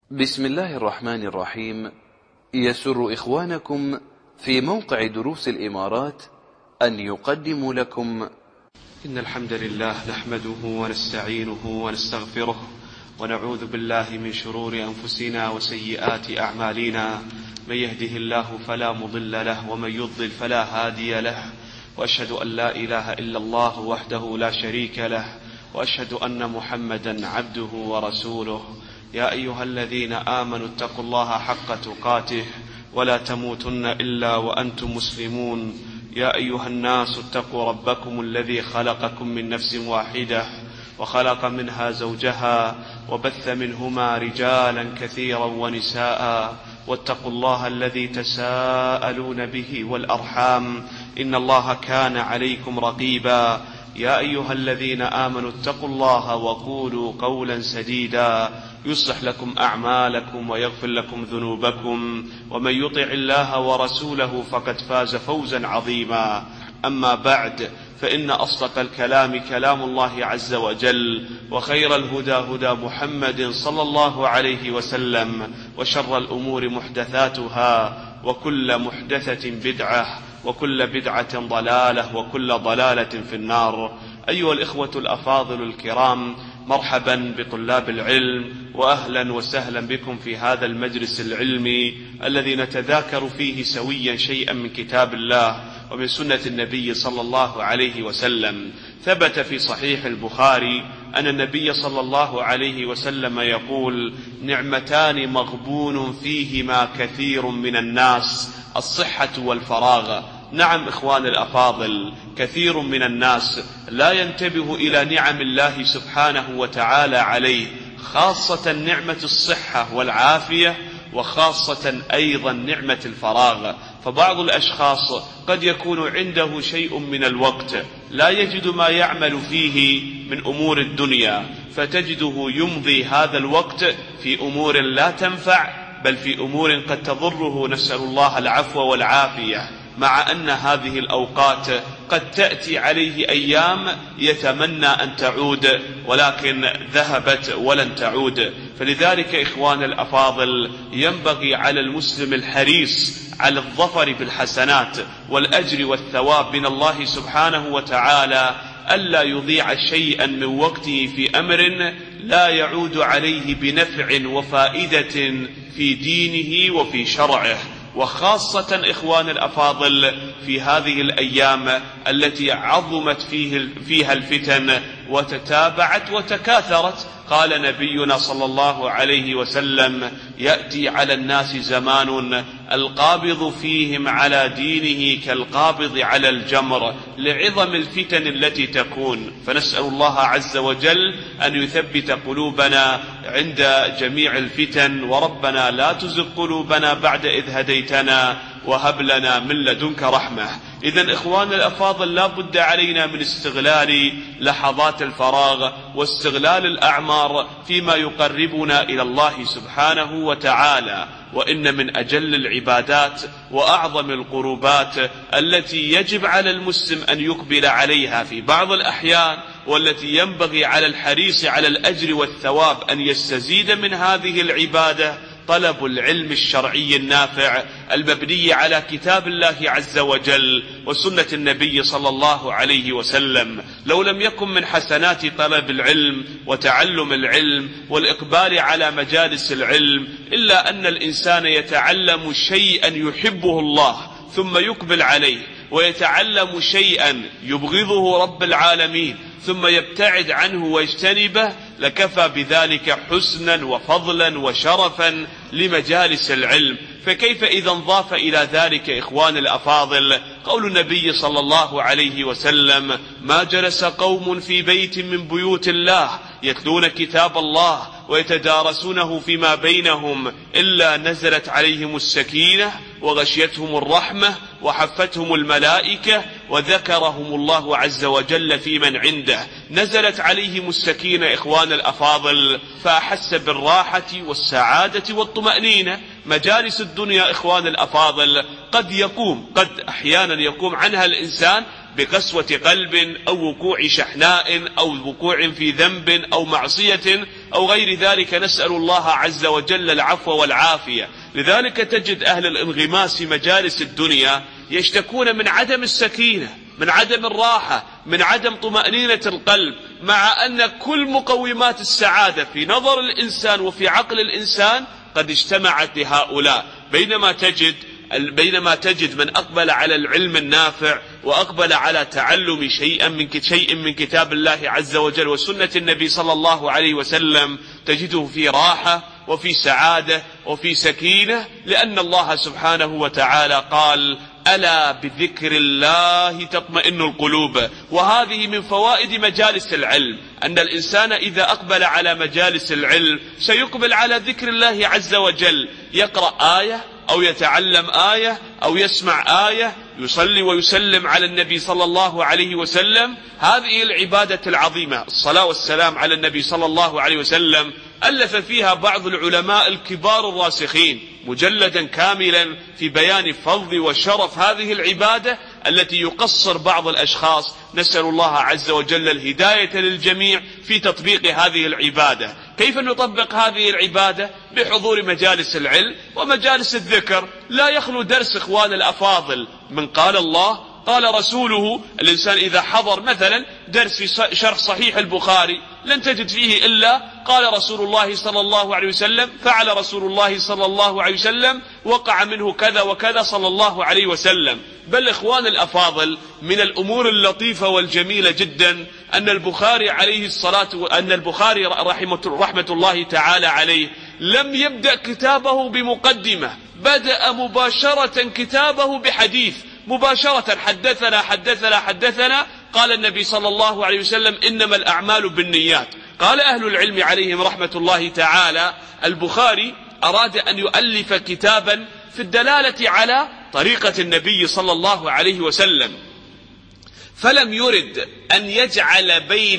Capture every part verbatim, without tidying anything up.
بسم الله الرحمن الرحيم. يسر إخوانكم في موقع دروس الإمارات أن يقدموا لكم إن الحمد لله نحمده ونستعينه ونستغفره ونعوذ بالله من شرور أنفسنا وسيئات أعمالنا. من يهده الله فلا مضل له ومن يضلل فلا هادي له، وأشهد أن لا إله إلا الله وحده لا شريك له، وأشهد أن محمدا عبده ورسوله. يا أيها الذين آمنوا اتقوا الله حق تقاته ولا تموتن إلا وأنتم مسلمون. يا أيها الناس اتقوا ربكم الذي خلقكم من نفس واحدة وخلق منها زوجها وبث منهما رجالا كثيرا ونساء، واتقوا الله الذي تساءلون به والأرحام إن الله كان عليكم رقيبا. يا أيها الذين آمنوا اتقوا الله وقولوا قولا سديدا يصلح لكم أعمالكم ويغفر لكم ذنوبكم، ومن يطع الله ورسوله فقد فاز فوزا عظيما. أما بعد، فإن أصدق الكلام كلام الله عز وجل، وخير الهدى هدى محمد صلى الله عليه وسلم، وشر الأمور محدثاتها، وكل محدثة بدعة، وكل بدعة ضلالة، وكل ضلالة في النار. أيها الإخوة الأفاضل الكرام، مرحبا بطلاب العلم، وأهلا وسهلا بكم في هذا المجلس العلمي الذي نتذاكر فيه سويا شيئا من كتاب الله ومن سنة النبي صلى الله عليه وسلم. ثبت في صحيح البخاري أن النبي صلى الله عليه وسلم يقول: نعمتان مغبون فيهما كثير من الناس، الصحة والفراغ. نعم إخوان الأفاضل، كثير من الناس لا ينتبه إلى نعم الله سبحانه وتعالى عليه، خاصة نعمة الصحة والعافية، وخاصة أيضا نعمة الفراغ. فبعض الأشخاص قد يكون عنده شيء من الوقت لا يجد ما يعمل فيه من أمور الدنيا، فتجده يمضي هذا الوقت في أمور لا تنفع، بل في أمور قد تضره، نسأل الله العفو والعافية. مع أن هذه الأوقات قد تأتي عليه أيام يتمنى أن تعود، ولكن ذهبت ولن تعود. فلذلك إخوان الأفاضل، ينبغي على المسلم الحريص على الظفر بالحسنات والأجر والثواب من الله سبحانه وتعالى ألا يضيع شيئا من وقته في أمر لا يعود عليه بنفع وفائدة في دينه وفي شرعه، وخاصة إخوان الأفاضل في هذه الأيام التي عظمت فيه فيها الفتن وتتابعت وتكاثرت. قال نبينا صلى الله عليه وسلم: يأتي على الناس زمان القابض فيهم على دينه كالقابض على الجمر، لعظم الفتن التي تكون. فنسأل الله عز وجل أن يثبت قلوبنا عند جميع الفتن، وربنا لا تزغ قلوبنا بعد إذ هديتنا وهب لنا من لدنك رحمة. إذن إخوان الأفاضل، لا بد علينا من استغلال لحظات الفراغ واستغلال الأعمار فيما يقربنا إلى الله سبحانه وتعالى. وإن من أجل العبادات وأعظم القربات التي يجب على المسلم أن يقبل عليها في بعض الأحيان، والتي ينبغي على الحريص على الأجر والثواب أن يستزيد من هذه العبادة، طلب العلم الشرعي النافع المبني على كتاب الله عز وجل وسنة النبي صلى الله عليه وسلم. لو لم يكن من حسنات طلب العلم وتعلم العلم والإقبال على مجالس العلم إلا أن الإنسان يتعلم شيئا يحبه الله ثم يقبل عليه، ويتعلم شيئا يبغضه رب العالمين ثم يبتعد عنه ويجتنبه، لكفى بذلك حسنا وفضلا وشرفا لمجالس العلم. فكيف إذا انضاف إلى ذلك إخوان الأفاضل قول النبي صلى الله عليه وسلم: ما جلس قوم في بيت من بيوت الله يتلون كتاب الله ويتدارسونه فيما بينهم إلا نزلت عليهم السكينة وغشيتهم الرحمة وحفتهم الملائكة وذكرهم الله عز وجل في من عنده. نزلت عليهم السكينة إخوان الأفاضل، فأحس بالراحة والسعادة والطمأنينة. مجالس الدنيا إخوان الأفاضل قد يقوم قد أحيانا يقوم عنها الإنسان بقسوة قلب أو وقوع شحناء أو وقوع في ذنب أو معصية أو غير ذلك، نسأل الله عز وجل العفو والعافية. لذلك تجد أهل الانغماس في مجالس الدنيا يشتكون من عدم السكينة، من عدم الراحة، من عدم طمأنينة القلب، مع أن كل مقومات السعادة في نظر الإنسان وفي عقل الإنسان قد اجتمعت لهؤلاء. بينما تجد بينما تجد من أقبل على العلم النافع وأقبل على تعلم شيئا من شيء من كتاب الله عز وجل وسنة النبي صلى الله عليه وسلم، تجده في راحة وفي سعادة وفي سكينة، لأن الله سبحانه وتعالى قال: ألا بذكر الله تطمئن القلوب. وهذه من فوائد مجالس العلم، أن الإنسان إذا أقبل على مجالس العلم سيقبل على ذكر الله عز وجل، يقرأ آية أو يتعلم آية أو يسمع آية، يصلي ويسلم على النبي صلى الله عليه وسلم. هذه العبادة العظيمة، الصلاة والسلام على النبي صلى الله عليه وسلم، ألف فيها بعض العلماء الكبار الراسخين مجلدا كاملا في بيان فضل وشرف هذه العبادة التي يقصر بعض الأشخاص. نسأل الله عز وجل الهداية للجميع في تطبيق هذه العبادة. كيف نطبق هذه العبادة؟ بحضور مجالس العلم ومجالس الذكر. لا يخلو درس إخوان الأفاضل من قال الله قال رسوله. الإنسان إذا حضر مثلا درس في شرح صحيح البخاري لن تجد فيه إلا قال رسول الله صلى الله عليه وسلم، فعل رسول الله صلى الله عليه وسلم، وقع منه كذا وكذا صلى الله عليه وسلم. بل إخوان الأفاضل من الأمور اللطيفة والجميلة جدا أن البخاري عليه الصلاة أن البخاري رحمة, رحمة الله تعالى عليه لم يبدأ كتابه بمقدمة، بدأ مباشرة كتابه بحديث مباشرة. حدثنا حدثنا حدثنا قال النبي صلى الله عليه وسلم: إنما الأعمال بالنيات. قال أهل العلم عليهم رحمة الله تعالى: البخاري أراد أن يؤلف كتابا في الدلالة على طريقة النبي صلى الله عليه وسلم، فلم يرد أن يجعل بين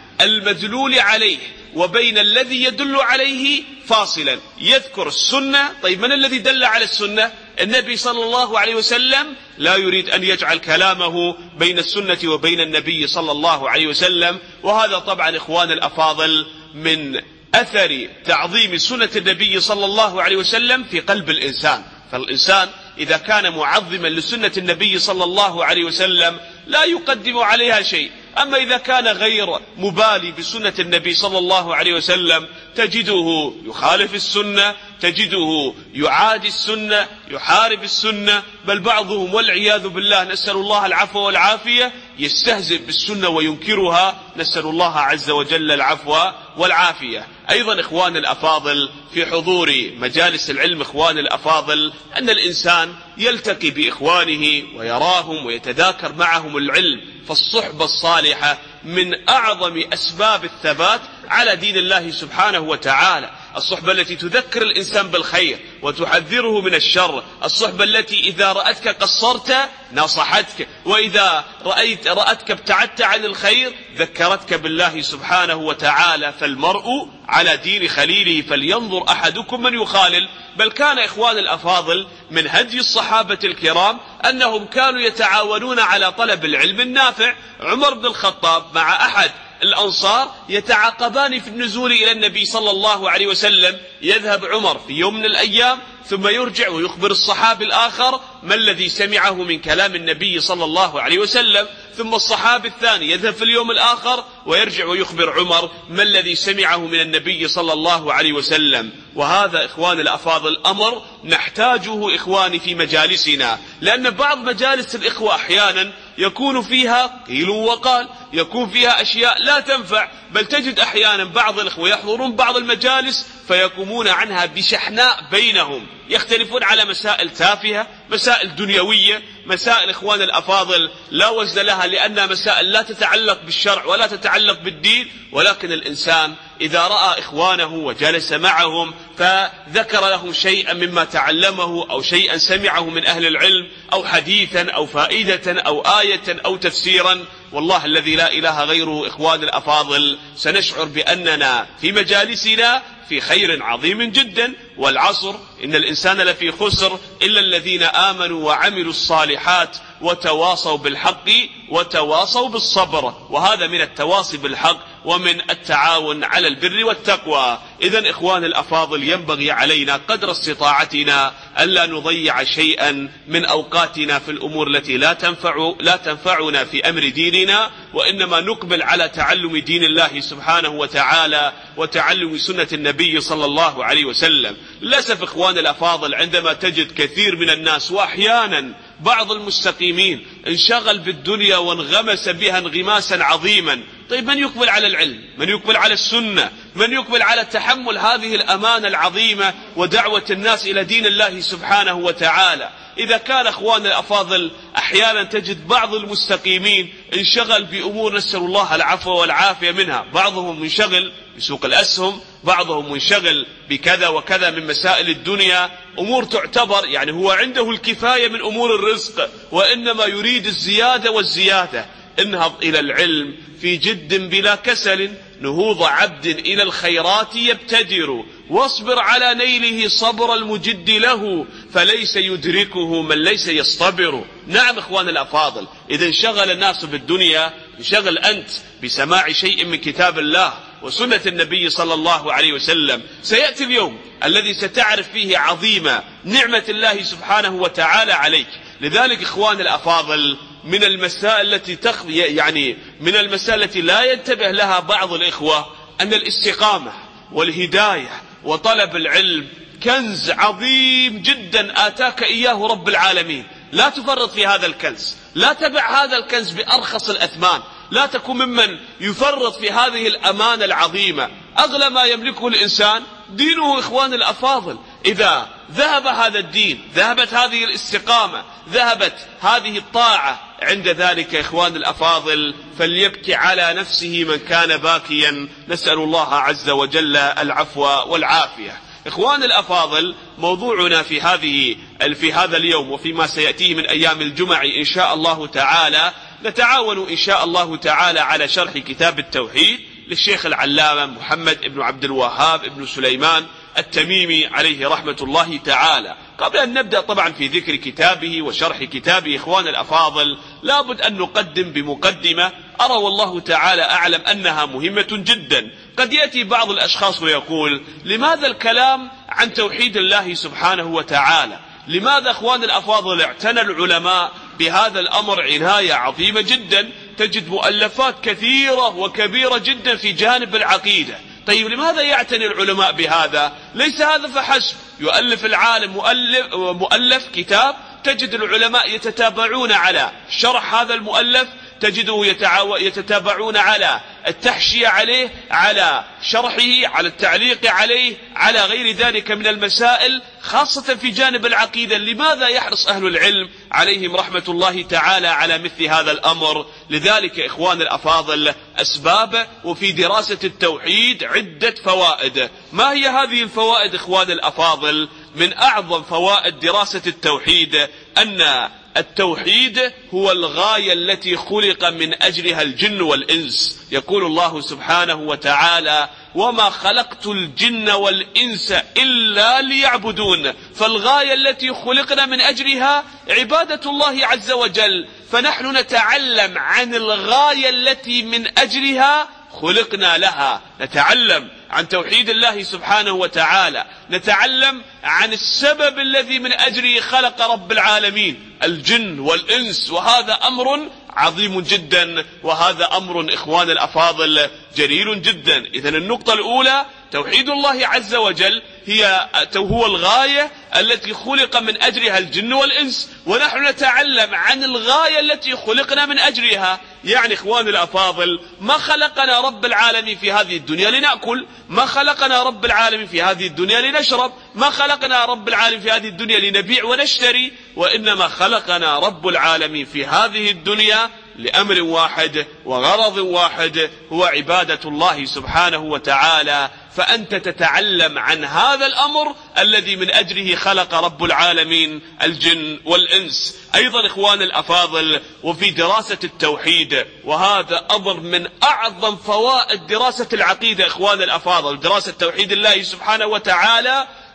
المدلول عليه وبين الذي يدل عليه فاصلا، يذكر السنة. طيب من الذي دل على السنة؟ النبي صلى الله عليه وسلم. لا يريد أن يجعل كلامه بين السنة وبين النبي صلى الله عليه وسلم. وهذا طبعا إخوان الأفاضل من أثر تعظيم سنة النبي صلى الله عليه وسلم في قلب الإنسان. فالإنسان إذا كان معظما لسنة النبي صلى الله عليه وسلم لا يقدم عليها شيء. أما إذا كان غير مبالي بسنة النبي صلى الله عليه وسلم تجده يخالف السنة، تجده يعادي السنة، يحارب السنة، بل بعضهم والعياذ بالله نسأل الله العفو والعافية يستهزئ بالسنة وينكرها. نسأل الله عز وجل العفو والعافية. أيضا إخوان الأفاضل في حضور مجالس العلم، إخوان الأفاضل، أن الإنسان يلتقي بإخوانه ويراهم ويتذاكر معهم العلم. فالصحبة الصالحة من أعظم أسباب الثبات على دين الله سبحانه وتعالى. الصحبة التي تذكر الإنسان بالخير وتحذره من الشر، الصحبة التي إذا رأتك قصرت نصحتك، وإذا رأيت رأتك ابتعدت عن الخير ذكرتك بالله سبحانه وتعالى. فالمرء على دين خليله فلينظر أحدكم من يخالل. بل كان إخوان الأفاضل من هدي الصحابة الكرام أنهم كانوا يتعاونون على طلب العلم النافع. عمر بن الخطاب مع أحد الأنصار يتعاقبان في النزول إلى النبي صلى الله عليه وسلم. يذهب عمر في يوم من الأيام ثم يرجع ويخبر الصحابي الآخر ما الذي سمعه من كلام النبي صلى الله عليه وسلم، ثم الصحابي الثاني يذهب في اليوم الآخر ويرجع ويخبر عمر ما الذي سمعه من النبي صلى الله عليه وسلم. وهذا إخوان الأفاضل أمر نحتاجه إخواني في مجالسنا، لأن بعض مجالس الإخوة أحيانا يكون فيها قيل وقال، يكون فيها أشياء لا تنفع. بل تجد أحيانا بعض الإخوة يحضرون بعض المجالس فيقومون عنها بشحناء بينهم، يختلفون على مسائل تافهة، مسائل دنيوية، مسائل إخوان الأفاضل لا وزن لها، لأنها مسائل لا تتعلق بالشرع ولا تتعلق بالدين. ولكن الإنسان إذا رأى إخوانه وجلس معهم فذكر لهم شيئا مما تعلمه أو شيئا سمعه من أهل العلم أو حديثا أو فائدة أو آية أو تفسيرا، والله الذي لا إله غيره إخوان الأفاضل سنشعر بأننا في مجالسنا في خير عظيم جدا. والعصر إن الإنسان لفي خسر إلا الذين آمنوا وعملوا الصالحات وتواصوا بالحق وتواصوا بالصبر. وهذا من التواصي بالحق ومن التعاون على البر والتقوى. إذن إخوان الأفاضل، ينبغي علينا قدر استطاعتنا ألا نضيع شيئا من أوقاتنا في الأمور التي لا تنفع لا تنفعنا في أمر ديننا، وإنما نقبل على تعلم دين الله سبحانه وتعالى وتعلم سنة النبي صلى الله عليه وسلم. للأسف إخوان الأفاضل، عندما تجد كثير من الناس وأحيانا بعض المستقيمين انشغل بالدنيا وانغمس بها انغماسا عظيما، طيب من يقبل على العلم؟ من يقبل على السنة؟ من يقبل على تحمل هذه الأمانة العظيمة ودعوة الناس إلى دين الله سبحانه وتعالى؟ إذا كان أخوان الأفاضل أحيانا تجد بعض المستقيمين انشغل بأمور نسأل الله العفو والعافية منها، بعضهم منشغل بسوق الأسهم، بعضهم منشغل بكذا وكذا من مسائل الدنيا، أمور تعتبر يعني هو عنده الكفاية من أمور الرزق، وإنما يريد الزيادة والزيادة. انهض إلى العلم في جد بلا كسل، نهوض عبد إلى الخيرات يبتدر، واصبر على نيله صبر المجد له، فليس يدركه من ليس يصطبر. نعم إخوان الأفاضل، إذا انشغل الناس بالدنيا، انشغل أنت بسماع شيء من كتاب الله وسنة النبي صلى الله عليه وسلم. سيأتي اليوم الذي ستعرف فيه عظيم نعمة الله سبحانه وتعالى عليك. لذلك إخوان الأفاضل، من المسائل التي تخ... يعني من المسائل التي لا ينتبه لها بعض الإخوة أن الاستقامة والهداية وطلب العلم كنز عظيم جدا آتاك إياه رب العالمين. لا تفرط في هذا الكنز، لا تبع هذا الكنز بأرخص الأثمان، لا تكون ممن يفرط في هذه الأمانة العظيمة. أغلى ما يملكه الإنسان دينه إخوان الأفاضل. إذا ذهب هذا الدين، ذهبت هذه الاستقامة، ذهبت هذه الطاعة، عند ذلك إخوان الأفاضل فليبكي على نفسه من كان باكيا. نسأل الله عز وجل العفو والعافية. إخوان الأفاضل، موضوعنا في هذه في هذا اليوم وفيما سيأتيه من أيام الجمع إن شاء الله تعالى، نتعاون إن شاء الله تعالى على شرح كتاب التوحيد للشيخ العلامة محمد بن عبد الوهاب بن سليمان التميمي عليه رحمة الله تعالى. قبل أن نبدأ طبعا في ذكر كتابه وشرح كتابه إخوان الأفاضل، لابد أن نقدم بمقدمة أرى والله تعالى أعلم أنها مهمة جدا. قد يأتي بعض الأشخاص ويقول: لماذا الكلام عن توحيد الله سبحانه وتعالى؟ لماذا إخوان الأفاضل اعتنى العلماء بهذا الأمر عناية عظيمة جدا؟ تجد مؤلفات كثيرة وكبيرة جدا في جانب العقيدة. طيب لماذا يعتني العلماء بهذا؟ ليس هذا فحسب، يؤلف العالم مؤلف, مؤلف كتاب، تجد العلماء يتتابعون على شرح هذا المؤلف، تجده يتتابعون على التحشية عليه، على شرحه، على التعليق عليه، على غير ذلك من المسائل، خاصة في جانب العقيدة. لماذا يحرص أهل العلم عليهم رحمة الله تعالى على مثل هذا الأمر؟ لذلك إخوان الأفاضل أسباب، وفي دراسة التوحيد عدة فوائد. ما هي هذه الفوائد إخوان الأفاضل؟ من أعظم فوائد دراسة التوحيد أن التوحيد هو الغاية التي خلق من أجلها الجن والإنس. يقول الله سبحانه وتعالى: وما خلقت الجن والإنس إلا ليعبدون. فالغاية التي خلقنا من أجلها عبادة الله عز وجل، فنحن نتعلم عن الغاية التي من أجلها خلقنا لها، نتعلم عن توحيد الله سبحانه وتعالى، نتعلم عن السبب الذي من أجله خلق رب العالمين الجن والإنس، وهذا أمر عظيم جدا، وهذا أمر إخوان الأفاضل جليل جدا. إذن النقطة الأولى توحيد الله عز وجل هي هو الغاية التي خلق من أجلها الجن والإنس، ونحن نتعلم عن الغاية التي خلقنا من أجلها. يعني إخوان الأفاضل، ما خلقنا رب العالمين في هذه الدنيا لنأكل، ما خلقنا رب العالمين في هذه الدنيا لنشرب، ما خلقنا رب العالمين في هذه الدنيا لنبيع ونشتري، وإنما خلقنا رب العالمين في هذه الدنيا لأمر واحد وغرض واحد، هو عبادة الله سبحانه وتعالى. فأنت تتعلم عن هذا الأمر الذي من أجله خلق رب العالمين الجن والإنس. أيضا إخوان الأفاضل، وفي دراسة التوحيد، وهذا أمر من أعظم فوائد دراسة العقيدة إخوان الأفاضل، دراسة توحيد الله سبحانه وتعالى،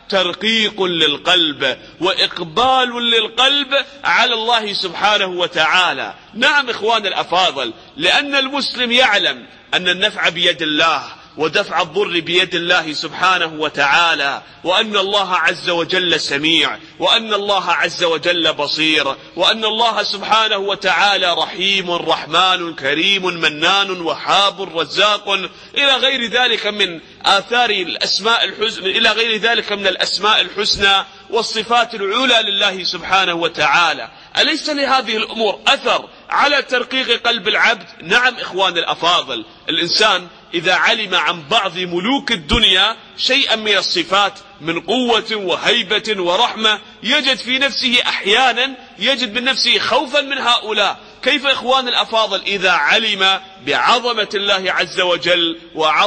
ترقيق للقلب وإقبال للقلب على الله سبحانه وتعالى. نعم إخوان الأفاضل، لأن المسلم يعلم أن النفع بيد الله ودفع الضر بيد الله سبحانه وتعالى، وأن الله عز وجل سميع، وأن الله عز وجل بصير، وأن الله سبحانه وتعالى رحيم رحمن كريم منان وهاب رزاق إلى غير ذلك من آثار الأسماء الحسنى، إلى غير ذلك من الأسماء الحسنى والصفات العلى لله سبحانه وتعالى. أليس لهذه الأمور أثر على ترقيق قلب العبد؟ نعم إخوان الأفاضل، الإنسان إذا علم عن بعض ملوك الدنيا شيئا من الصفات من قوة وهيبة ورحمة، يجد في نفسه أحيانا يجد من نفسه خوفا من هؤلاء. كيف إخوان الأفاضل إذا علم بعظمة الله عز وجل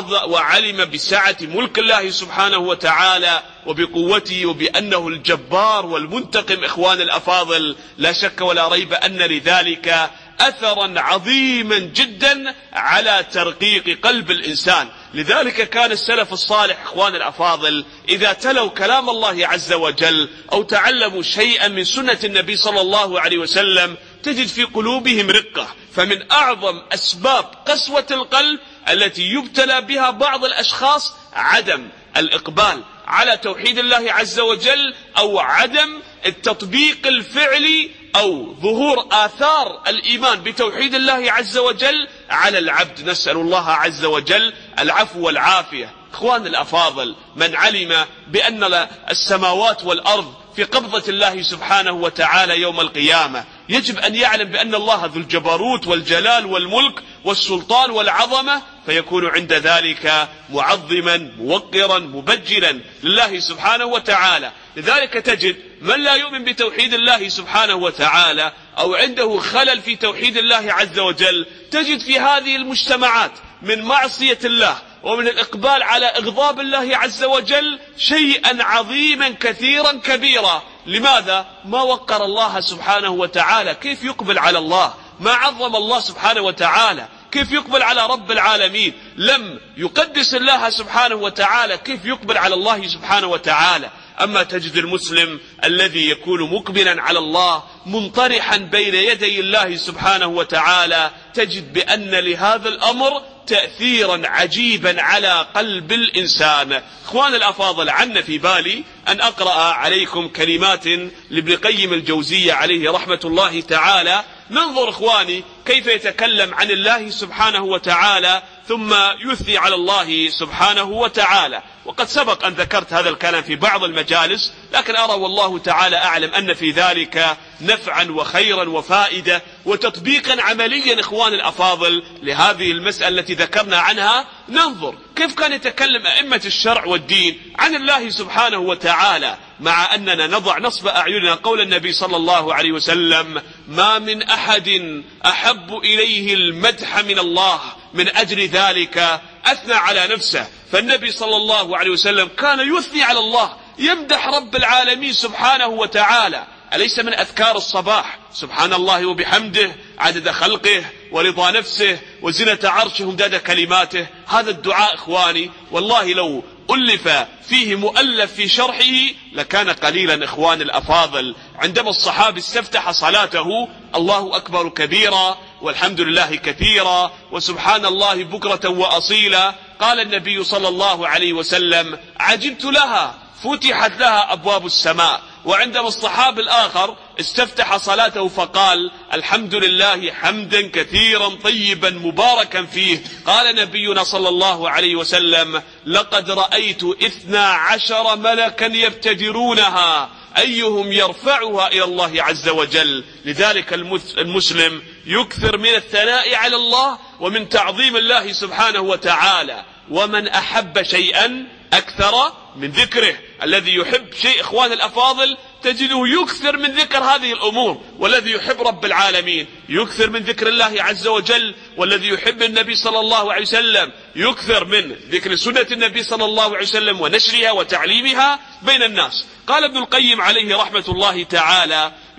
وعلم بسعة ملك الله سبحانه وتعالى وبقوته وبأنه الجبار والمنتقم؟ إخوان الأفاضل، لا شك ولا ريب أن لذلك أثرا عظيما جدا على ترقيق قلب الإنسان. لذلك كان السلف الصالح إخوان الأفاضل إذا تلوا كلام الله عز وجل أو تعلموا شيئا من سنة النبي صلى الله عليه وسلم تجد في قلوبهم رقة. فمن أعظم أسباب قسوة القلب التي يبتلى بها بعض الأشخاص عدم الإقبال على توحيد الله عز وجل، أو عدم التطبيق الفعلي أو ظهور آثار الإيمان بتوحيد الله عز وجل على العبد. نسأل الله عز وجل العفو والعافية. إخوان الأفاضل، من علم بأن السماوات والأرض في قبضة الله سبحانه وتعالى يوم القيامة يجب أن يعلم بأن الله ذو الجبروت والجلال والملك والسلطان والعظمة، فيكون عند ذلك معظما موقرا مبجلا لله سبحانه وتعالى. لذلك تجد من لا يؤمن بتوحيد الله سبحانه وتعالى أو عنده خلل في توحيد الله عز وجل، تجد في هذه المجتمعات من معصية الله ومن الإقبال على إغضاب الله عز وجل شيئا عظيما كثيرا كبيرا. لماذا؟ ما وقر الله سبحانه وتعالى، كيف يقبل على الله؟ ما عظم الله سبحانه وتعالى، كيف يقبل على رب العالمين؟ لم يقدس الله سبحانه وتعالى، كيف يقبل على الله سبحانه وتعالى؟ أما تجد المسلم الذي يكون مقبلا على الله منطرحا بين يدي الله سبحانه وتعالى، تجد بأن لهذا الأمر تأثيرا عجيبا على قلب الإنسان. إخوان الأفاضل، عنا في بالي أن أقرأ عليكم كلمات لابن قيم الجوزية عليه رحمة الله تعالى. ننظر إخواني كيف يتكلم عن الله سبحانه وتعالى ثم يثني على الله سبحانه وتعالى. وقد سبق أن ذكرت هذا الكلام في بعض المجالس، لكن أرى والله تعالى أعلم أن في ذلك نفعا وخيرا وفائدة وتطبيقا عمليا إخوان الأفاضل لهذه المسألة التي ذكرنا عنها. ننظر كيف كان يتكلم أئمة الشرع والدين عن الله سبحانه وتعالى، مع أننا نضع نصب أعيننا قول النبي صلى الله عليه وسلم: ما من أحد أحب إليه المدح من الله، من أجل ذلك أثنى على نفسه. فالنبي صلى الله عليه وسلم كان يثني على الله، يمدح رب العالمين سبحانه وتعالى. أليس من أذكار الصباح سبحان الله وبحمده عدد خلقه ورضا نفسه وزنة عرشه ومداد كلماته؟ هذا الدعاء إخواني والله لو ألف فيه مؤلف في شرحه لكان قليلا. إخوان الأفاضل، عندما الصحابي استفتح صلاته: الله أكبر كبيرا والحمد لله كثيرا وسبحان الله بكرة وأصيلا، قال النبي صلى الله عليه وسلم: عجبت لها، فتحت لها أبواب السماء. وعندما الصحابي الآخر استفتح صلاته فقال: الحمد لله حمدا كثيرا طيبا مباركا فيه، قال نبينا صلى الله عليه وسلم: لقد رأيت اثنا عشر ملكا يبتدرونها أيهم يرفعها إلى الله عز وجل. لذلك المسلم يكثر من الثناء على الله ومن تعظيم الله سبحانه وتعالى. ومن أحب شيئا أكثر من ذكره. الذي يحب شيء إخوان الأفاضل تجده يكثر من ذكر هذه الأمور، والذي يحب رب العالمين يكثر من ذكر الله عز وجل، والذي يحب النبي صلى الله عليه وسلم يكثر من ذكر سنة النبي صلى الله عليه وسلم ونشرها وتعليمها بين الناس. قال ابن القيم عليه رحمة الله تعالى: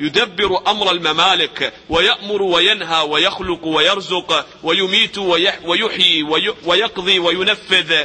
يدبر أمر الممالك، ويأمر وينهى ويخلق ويرزق ويميت ويحيي ويقضي وينفذ،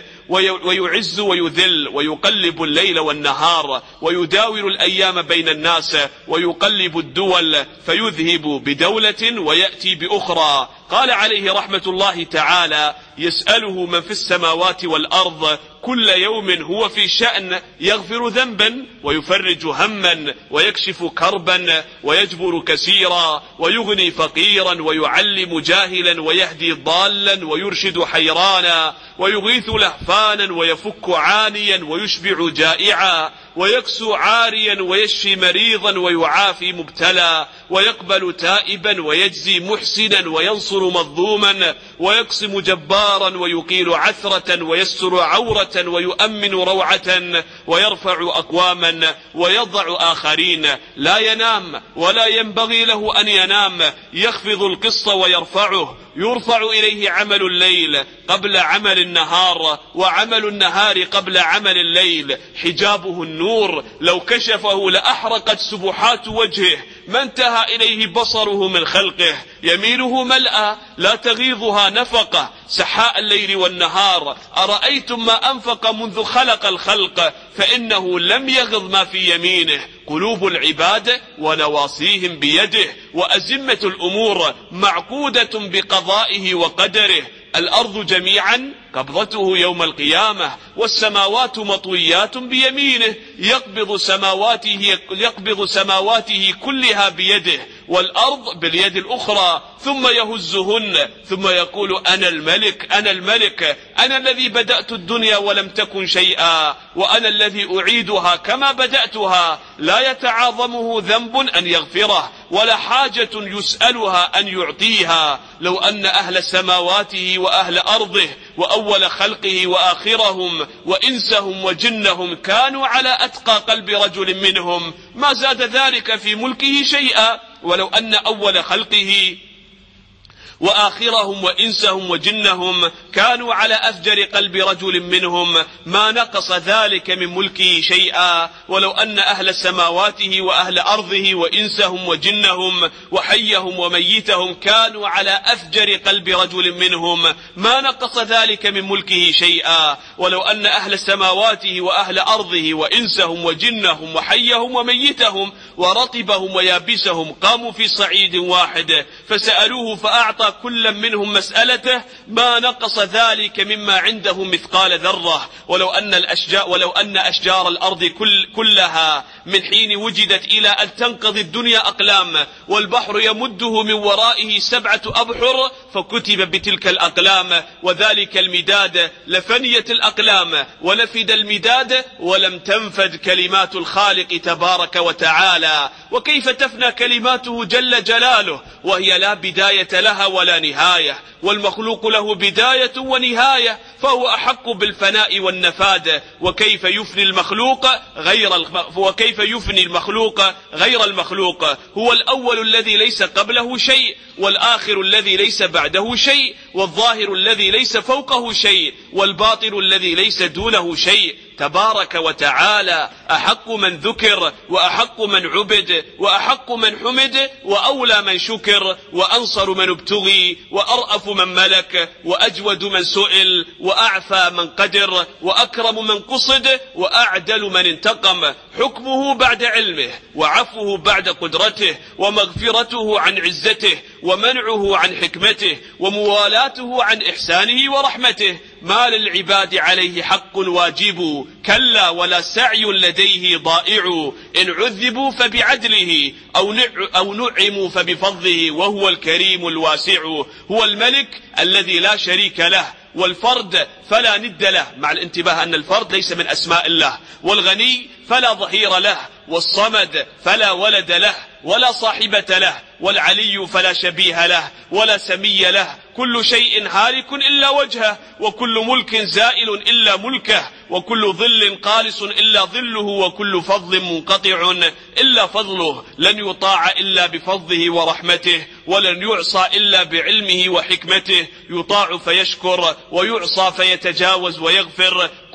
ويعز ويذل، ويقلب الليل والنهار، ويداور الأيام بين الناس، ويقلب الدول فيذهب بدولة ويأتي بأخرى. قال عليه رحمة الله تعالى: يسأله من في السماوات والأرض كل يوم هو في شأن، يغفر ذنبا ويفرج هما ويكشف كربا ويجبر كثيرا ويغني فقيرا ويعلم جاهلا ويهدي ضالا ويرشد حيرانا ويغيث لهفانا ويفك عانيا ويشبع جائعا ويكسو عاريا ويشفي مريضا ويعافي مبتلى ويقبل تائبا ويجزي محسنا وينصر مظلوما ويقسم جبارا ويقيل عثرة ويستر عورة ويؤمن روعة ويرفع أقواما ويضع آخرين. لا ينام ولا ينبغي له أن ينام، يخفض القسط ويرفعه، يرفع إليه عمل الليل قبل عمل النهار، وعمل النهار قبل عمل الليل. حجابه النور، لو كشفه لأحرقت سبحات وجهه، ما انتهى إليه بصره من خلقه. يمينه ملأى لا تغيضها نفقة، سحاء الليل والنهار. أرأيتم ما أنفق منذ خلق الخلق، فإنه لم يغض ما في يمينه. قلوب العباد ونواصيهم بيده، وأزمة الأمور معقودة بقضائه وقدره. الأرض جميعا قبضته يوم القيامة، والسماوات مطويات بيمينه، يقبض سماواته, يقبض سماواته كلها بيده، والأرض باليد الأخرى، ثم يهزهن ثم يقول: أنا الملك أنا الملك، أنا الذي بدأت الدنيا ولم تكن شيئا، وأنا الذي أعيدها كما بدأتها. لا يتعاظمه ذنب أن يغفره، ولا حاجة يسألها أن يعطيها. لو أن أهل سماواته وأهل أرضه وأول خلقه وآخرهم وإنسهم وجنهم كانوا على أتقى قلب رجل منهم ما زاد ذلك في ملكه شيئا. ولو أن أول خلقه وآخرهم وإنسهم وجنهم كانوا على أفجر قلب رجل منهم ما نقص ذلك من ملكه شيئا. ولو أن أهل سماواته وأهل أرضه وإنسهم وجنهم وحيهم وميتهم كانوا على أفجر قلب رجل منهم ما نقص ذلك من ملكه شيئا. ولو أن أهل سماواته وأهل أرضه وإنسهم وجنهم وحيهم وميتهم ورطبهم ويابسهم قاموا في صعيد واحد فسألوه فأعطى كل منهم مسألته ما نقص ذلك مما عنده مثقال ذرة. ولو أن الأشجار ولو أن أشجار الأرض كل كلها من حين وجدت إلى أن تنقضي الدنيا أقلام، والبحر يمده من ورائه سبعة أبحر فكتب بتلك الأقلام وذلك المداد، لفنيت الأقلام ونفد المداد ولم تنفد كلمات الخالق تبارك وتعالى. وكيف تفنى كلماته جل جلاله وهي لا بداية لها ولا نهاية، والمخلوق له بداية ونهاية، فهو أحق بالفناء والنفاد. وكيف يفني المخلوق غير الخ... وكيف يفني المخلوق غير المخلوق؟ هو الأول الذي ليس قبله شيء، والآخر الذي ليس بعده شيء، والظاهر الذي ليس فوقه شيء، والباطن الذي ليس دونه شيء. تبارك وتعالى أحق من ذكر، وأحق من عبد، وأحق من حمد، وأولى من شكر، وأنصر من ابتغي، وأرأف من ملك، وأجود من سئل، وأعفى من قدر، وأكرم من قصد، وأعدل من انتقم. حكمه بعد علمه، وعفوه بعد قدرته، ومغفرته عن عزته، ومنعه عن حكمته، وموالاته عن إحسانه ورحمته. ما للعباد عليه حق واجب، كلا ولا سعي لديه ضائع. إن عذبوا فبعدله أو نعموا فبفضله، وهو الكريم الواسع. هو الملك الذي لا شريك له، والفرد فلا ند له، مع الانتباه أن الفرد ليس من أسماء الله، والغني فلا ظهير له، والصمد فلا ولد له ولا صاحبة له، والعلي فلا شبيه له ولا سمي له. كل شيء هالك إلا وجهه، وكل ملك زائل إلا ملكه، وكل ظل قالص إلا ظله، وكل فضل منقطع إلا فضله. لن يطاع إلا بفضله ورحمته، ولن يعصى إلا بعلمه وحكمته. يطاع فيشكر، ويعصى فيتجاوز ويغفر.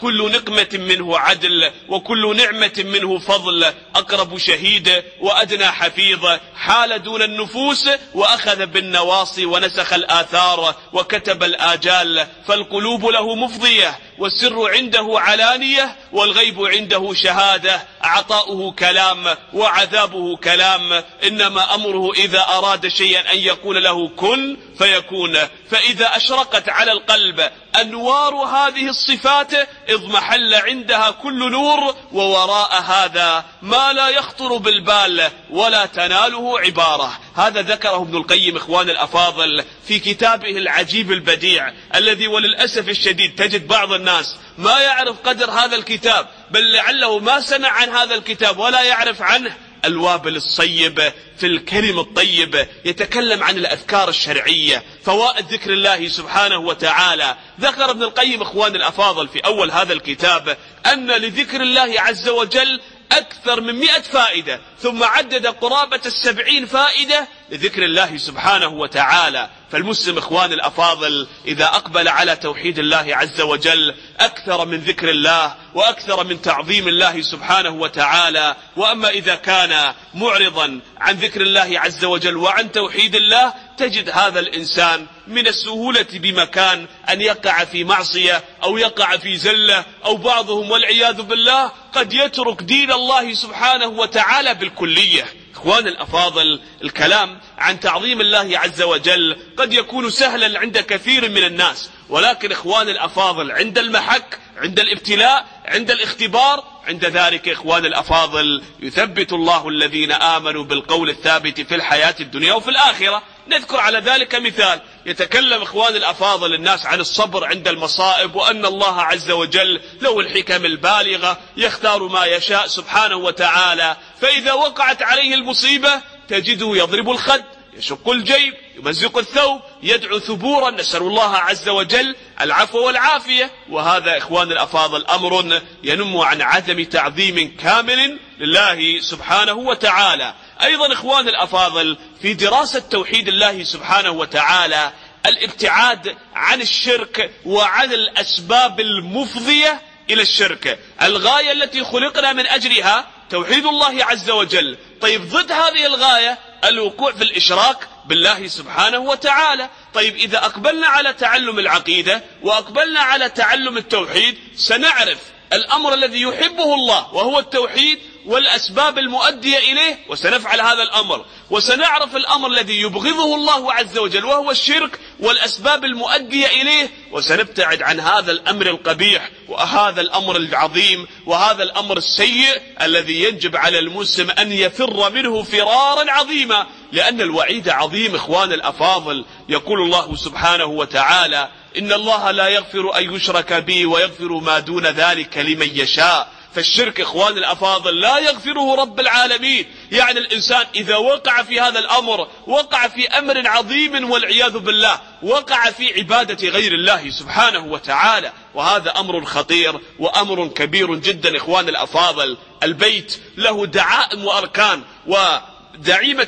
كل نقمة منه عدل، وكل نعمة منه فضل، أقرب شهيد وأدنى حفيظ، حال دون النفوس وأخذ بالنواصي ونسخ الآثار وكتب الآجال، فالقلوب له مفضية والسر عنده علانية والغيب عنده شهادة، عطاؤه كلام وعذابه كلام، إنما أمره إذا أراد شيئا أن يقول له كن فيكون. فإذا أشرقت على القلب أنوار هذه الصفات اضمحل عندها كل نور، ووراء هذا ما لا يخطر بالبال ولا تناله عبارة. هذا ذكره ابن القيم إخوان الأفاضل في كتابه العجيب البديع، الذي وللأسف الشديد تجد بعض الناس ما يعرف قدر هذا الكتاب، بل لعله ما سمع عن هذا الكتاب ولا يعرف عنه. الوابل الصيب في الكلم الطيب، يتكلم عن الأذكار الشرعية، فوائد ذكر الله سبحانه وتعالى. ذكر ابن القيم إخوان الأفاضل في أول هذا الكتاب أن لذكر الله عز وجل أكثر من مئة فائدة، ثم عدد قرابة السبعين فائدة لذكر الله سبحانه وتعالى. فالمسلم إخوان الأفاضل إذا أقبل على توحيد الله عز وجل أكثر من ذكر الله وأكثر من تعظيم الله سبحانه وتعالى. وأما إذا كان معرضا عن ذكر الله عز وجل وعن توحيد الله، تجد هذا الإنسان من السهولة بمكان أن يقع في معصية أو يقع في زلة، أو بعضهم والعياذ بالله قد يترك دين الله سبحانه وتعالى بالكلية. إخوان الأفاضل، الكلام عن تعظيم الله عز وجل قد يكون سهلا عند كثير من الناس، ولكن إخوان الأفاضل عند المحك، عند الابتلاء، عند الاختبار، عند ذلك إخوان الأفاضل يثبت الله الذين آمنوا بالقول الثابت في الحياة الدنيا وفي الآخرة. نذكر على ذلك مثال. يتكلم إخوان الأفاضل الناس عن الصبر عند المصائب، وأن الله عز وجل له الحكم البالغة يختار ما يشاء سبحانه وتعالى. فإذا وقعت عليه المصيبة تجده يضرب الخد، يشق الجيب، يمزق الثوب، يدعو ثبورا، نسأل الله عز وجل العفو والعافية. وهذا إخوان الأفاضل أمر ينم عن عدم تعظيم كامل لله سبحانه وتعالى. أيضا إخوان الأفاضل في دراسة توحيد الله سبحانه وتعالى الابتعاد عن الشرك وعن الأسباب المفضية إلى الشرك. الغاية التي خلقنا من أجلها توحيد الله عز وجل. طيب ضد هذه الغاية الوقوع في الإشراك بالله سبحانه وتعالى. طيب إذا أقبلنا على تعلم العقيدة وأقبلنا على تعلم التوحيد سنعرف الأمر الذي يحبه الله وهو التوحيد والأسباب المؤدية إليه، وسنفعل هذا الأمر. وسنعرف الأمر الذي يبغضه الله عز وجل وهو الشرك والأسباب المؤدية إليه، وسنبتعد عن هذا الأمر القبيح وهذا الأمر العظيم وهذا الأمر السيء الذي يجب على المسلم أن يفر منه فرارا عظيما، لأن الوعيد عظيم. إخوان الأفاضل، يقول الله سبحانه وتعالى: إن الله لا يغفر أن يشرك به ويغفر ما دون ذلك لمن يشاء. فالشرك إخوان الأفاضل لا يغفره رب العالمين. يعني الإنسان إذا وقع في هذا الأمر وقع في أمر عظيم والعياذ بالله، وقع في عبادة غير الله سبحانه وتعالى، وهذا أمر خطير وأمر كبير جدا. إخوان الأفاضل، البيت له دعائم وأركان و دعيمة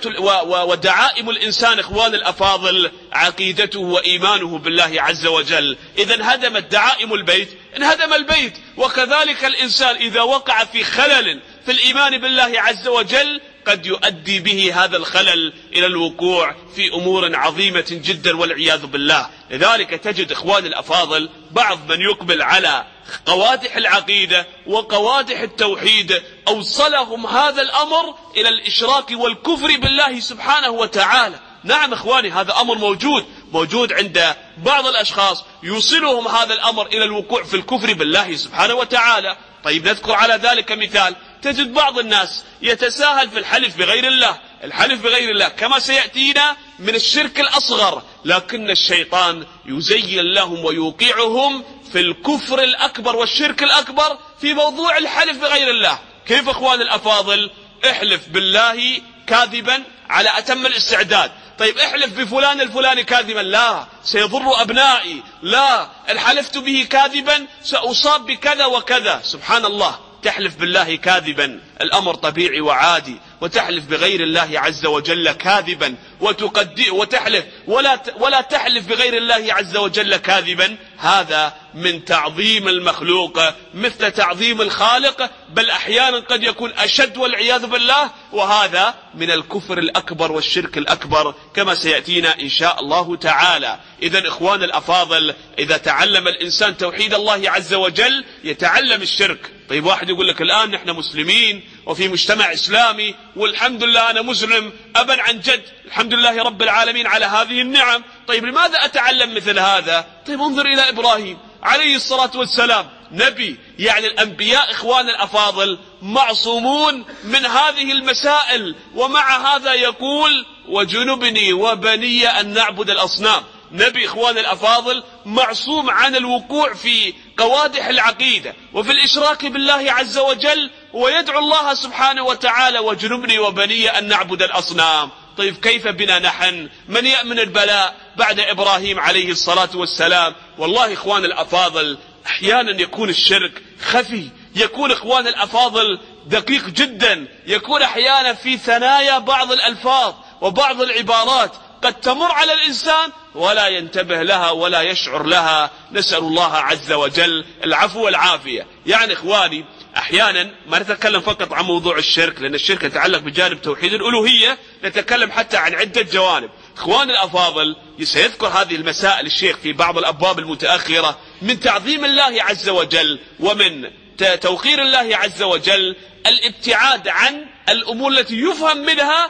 ودعائم الإنسان إخوان الأفاضل عقيدته وإيمانه بالله عز وجل. إذا انهدمت دعائم البيت انهدم البيت. وكذلك الإنسان إذا وقع في خلل في الإيمان بالله عز وجل قد يؤدي به هذا الخلل إلى الوقوع في أمور عظيمة جدا والعياذ بالله. لذلك تجد إخوان الأفاضل بعض من يقبل على قوادح العقيدة وقوادح التوحيد أوصلهم هذا الأمر إلى الإشراك والكفر بالله سبحانه وتعالى. نعم إخواني، هذا أمر موجود موجود عند بعض الأشخاص يوصلهم هذا الأمر إلى الوقوع في الكفر بالله سبحانه وتعالى. طيب نذكر على ذلك مثال. تجد بعض الناس يتساهل في الحلف بغير الله. الحلف بغير الله كما سيأتينا من الشرك الأصغر، لكن الشيطان يزين لهم ويوقعهم في الكفر الأكبر والشرك الأكبر في موضوع الحلف بغير الله. كيف إخوان الأفاضل؟ احلف بالله كاذبا على أتم الاستعداد. طيب احلف بفلان الفلاني كاذبا، لا سيضر أبنائي، لا الحلفت به كاذبا سأصاب بكذا وكذا. سبحان الله، تحلف بالله كاذبا الأمر طبيعي وعادي، وتحلف بغير الله عز وجل كاذبا وتقدي وتحلف ولا ولا تحلف بغير الله عز وجل كاذبا، هذا من تعظيم المخلوق مثل تعظيم الخالق، بل أحيانا قد يكون أشد والعياذ بالله، وهذا من الكفر الأكبر والشرك الأكبر كما سيأتينا إن شاء الله تعالى. إذن إخوان الأفاضل، إذا تعلم الإنسان توحيد الله عز وجل يتعلم الشرك. طيب واحد يقول لك الآن نحن مسلمين وفي مجتمع إسلامي والحمد لله أنا مسلم أبا عن جد، الحمد لله رب العالمين على هذه النعم، طيب لماذا أتعلم مثل هذا؟ طيب انظر إلى إبراهيم عليه الصلاة والسلام، نبي، يعني الأنبياء إخوان الأفاضل معصومون من هذه المسائل، ومع هذا يقول وجنبني وبني أن نعبد الأصنام. نبي إخوان الأفاضل معصوم عن الوقوع في قوادح العقيدة وفي الإشراك بالله عز وجل، ويدعو الله سبحانه وتعالى وجنبني وبني أن نعبد الأصنام. طيب كيف بنا نحن من يأمن البلاء بعد إبراهيم عليه الصلاة والسلام؟ والله إخوان الأفاضل أحيانا يكون الشرك خفي، يكون إخوان الأفاضل دقيق جدا، يكون أحيانا في ثنايا بعض الألفاظ وبعض العبارات قد تمر على الإنسان ولا ينتبه لها ولا يشعر لها. نسأل الله عز وجل العفو والعافية. يعني إخواني أحيانا ما نتكلم فقط عن موضوع الشرك، لأن الشرك يتعلق بجانب توحيد الألوهية، نتكلم حتى عن عدة جوانب. إخوان الأفاضل سيذكر هذه المسائل الشيخ في بعض الأبواب المتأخرة من تعظيم الله عز وجل ومن توقير الله عز وجل، الابتعاد عن الأمور التي يفهم منها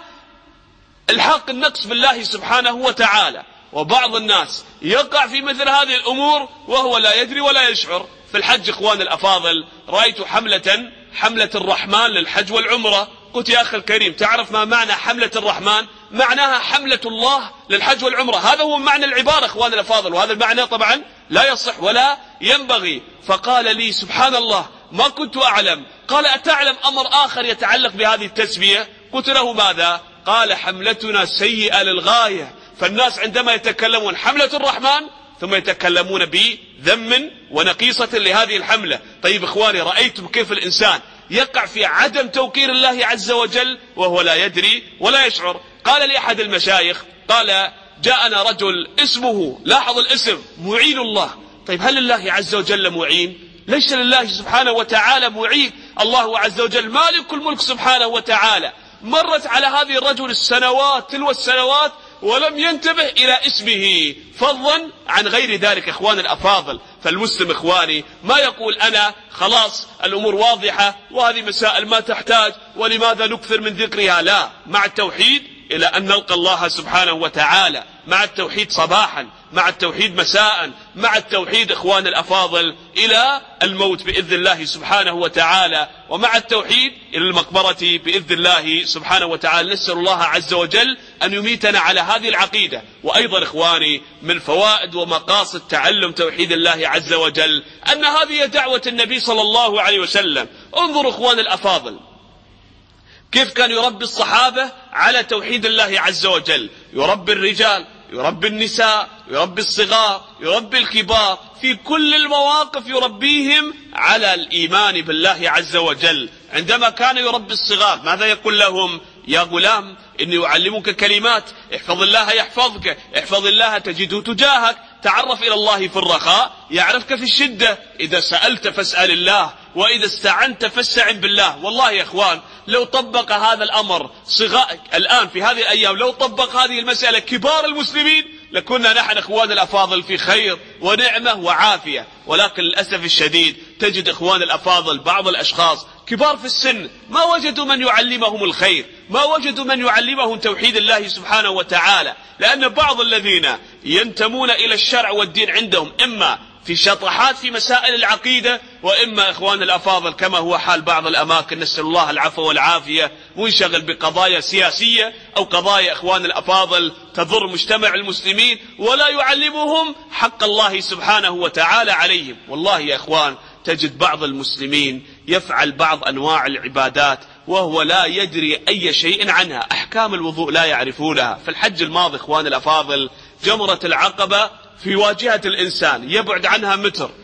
الحق النقص بالله سبحانه وتعالى. وبعض الناس يقع في مثل هذه الأمور وهو لا يدري ولا يشعر. في الحج إخوان الأفاضل رأيت حملة حملة الرحمن للحج والعمرة، قلت يا أخي الكريم تعرف ما معنى حملة الرحمن؟ معناها حملة الله للحج والعمرة، هذا هو معنى العبارة إخوان الأفاضل، وهذا المعنى طبعا لا يصح ولا ينبغي. فقال لي سبحان الله ما كنت أعلم، قال أتعلم أمر آخر يتعلق بهذه التسمية؟ قلت له ماذا؟ قال حملتنا سيئة للغاية، فالناس عندما يتكلمون حملة الرحمن ثم يتكلمون بذم ونقيصة لهذه الحملة. طيب إخواني رأيتم كيف الإنسان يقع في عدم توقير الله عز وجل وهو لا يدري ولا يشعر. قال لي أحد المشايخ قال جاءنا رجل اسمه، لاحظ الاسم، معين الله. طيب هل الله عز وجل معين؟ ليس لله سبحانه وتعالى معين، الله عز وجل مالك الملك سبحانه وتعالى. مرت على هذه الرجل السنوات تلو السنوات ولم ينتبه إلى اسمه، فضلا عن غير ذلك إخوان الأفاضل. فالمسلم إخواني ما يقول أنا خلاص الأمور واضحة وهذه مسائل ما تحتاج ولماذا نكثر من ذكرها، لا، مع التوحيد إلى أن نلقى الله سبحانه وتعالى، مع التوحيد صباحا، مع التوحيد مساء، مع التوحيد إخوان الأفاضل إلى الموت بإذن الله سبحانه وتعالى، ومع التوحيد إلى المقبرة بإذن الله سبحانه وتعالى. نسأل الله عز وجل أن يميتنا على هذه العقيدة. وأيضا إخواني من فوائد ومقاصد تعلم توحيد الله عز وجل أن هذه دعوة النبي صلى الله عليه وسلم. انظروا إخوان الأفاضل كيف كان يربي الصحابة على توحيد الله عز وجل، يربي الرجال، يربي النساء، يربي الصغار، يربي الكبار، في كل المواقف يربيهم على الإيمان بالله عز وجل. عندما كان يربي الصغار ماذا يقول لهم؟ يا غلام إني أعلمك كلمات، احفظ الله يحفظك، احفظ الله تجده تجاهك، تعرف إلى الله في الرخاء يعرفك في الشدة، إذا سألت فاسأل الله، وإذا استعنت فاستعن بالله. والله يا إخوان لو طبق هذا الأمر صغار الآن في هذه الأيام، لو طبق هذه المسألة كبار المسلمين لكنا نحن إخوان الأفاضل في خير ونعمة وعافية. ولكن للأسف الشديد تجد إخوان الأفاضل بعض الأشخاص كبار في السن ما وجدوا من يعلمهم الخير، ما وجدوا من يعلمهم توحيد الله سبحانه وتعالى، لأن بعض الذين ينتمون إلى الشرع والدين عندهم إما في شطحات في مسائل العقيدة، وإما إخوان الأفاضل كما هو حال بعض الأماكن نسأل الله العفو والعافية منشغل بقضايا سياسية أو قضايا إخوان الأفاضل تضر مجتمع المسلمين ولا يعلمهم حق الله سبحانه وتعالى عليهم. والله يا إخوان تجد بعض المسلمين يفعل بعض أنواع العبادات وهو لا يدري أي شيء عنها، أحكام الوضوء لا يعرفونها. في الحج الماضي إخوان الأفاضل جمرة العقبة في واجهة الإنسان يبعد عنها متر،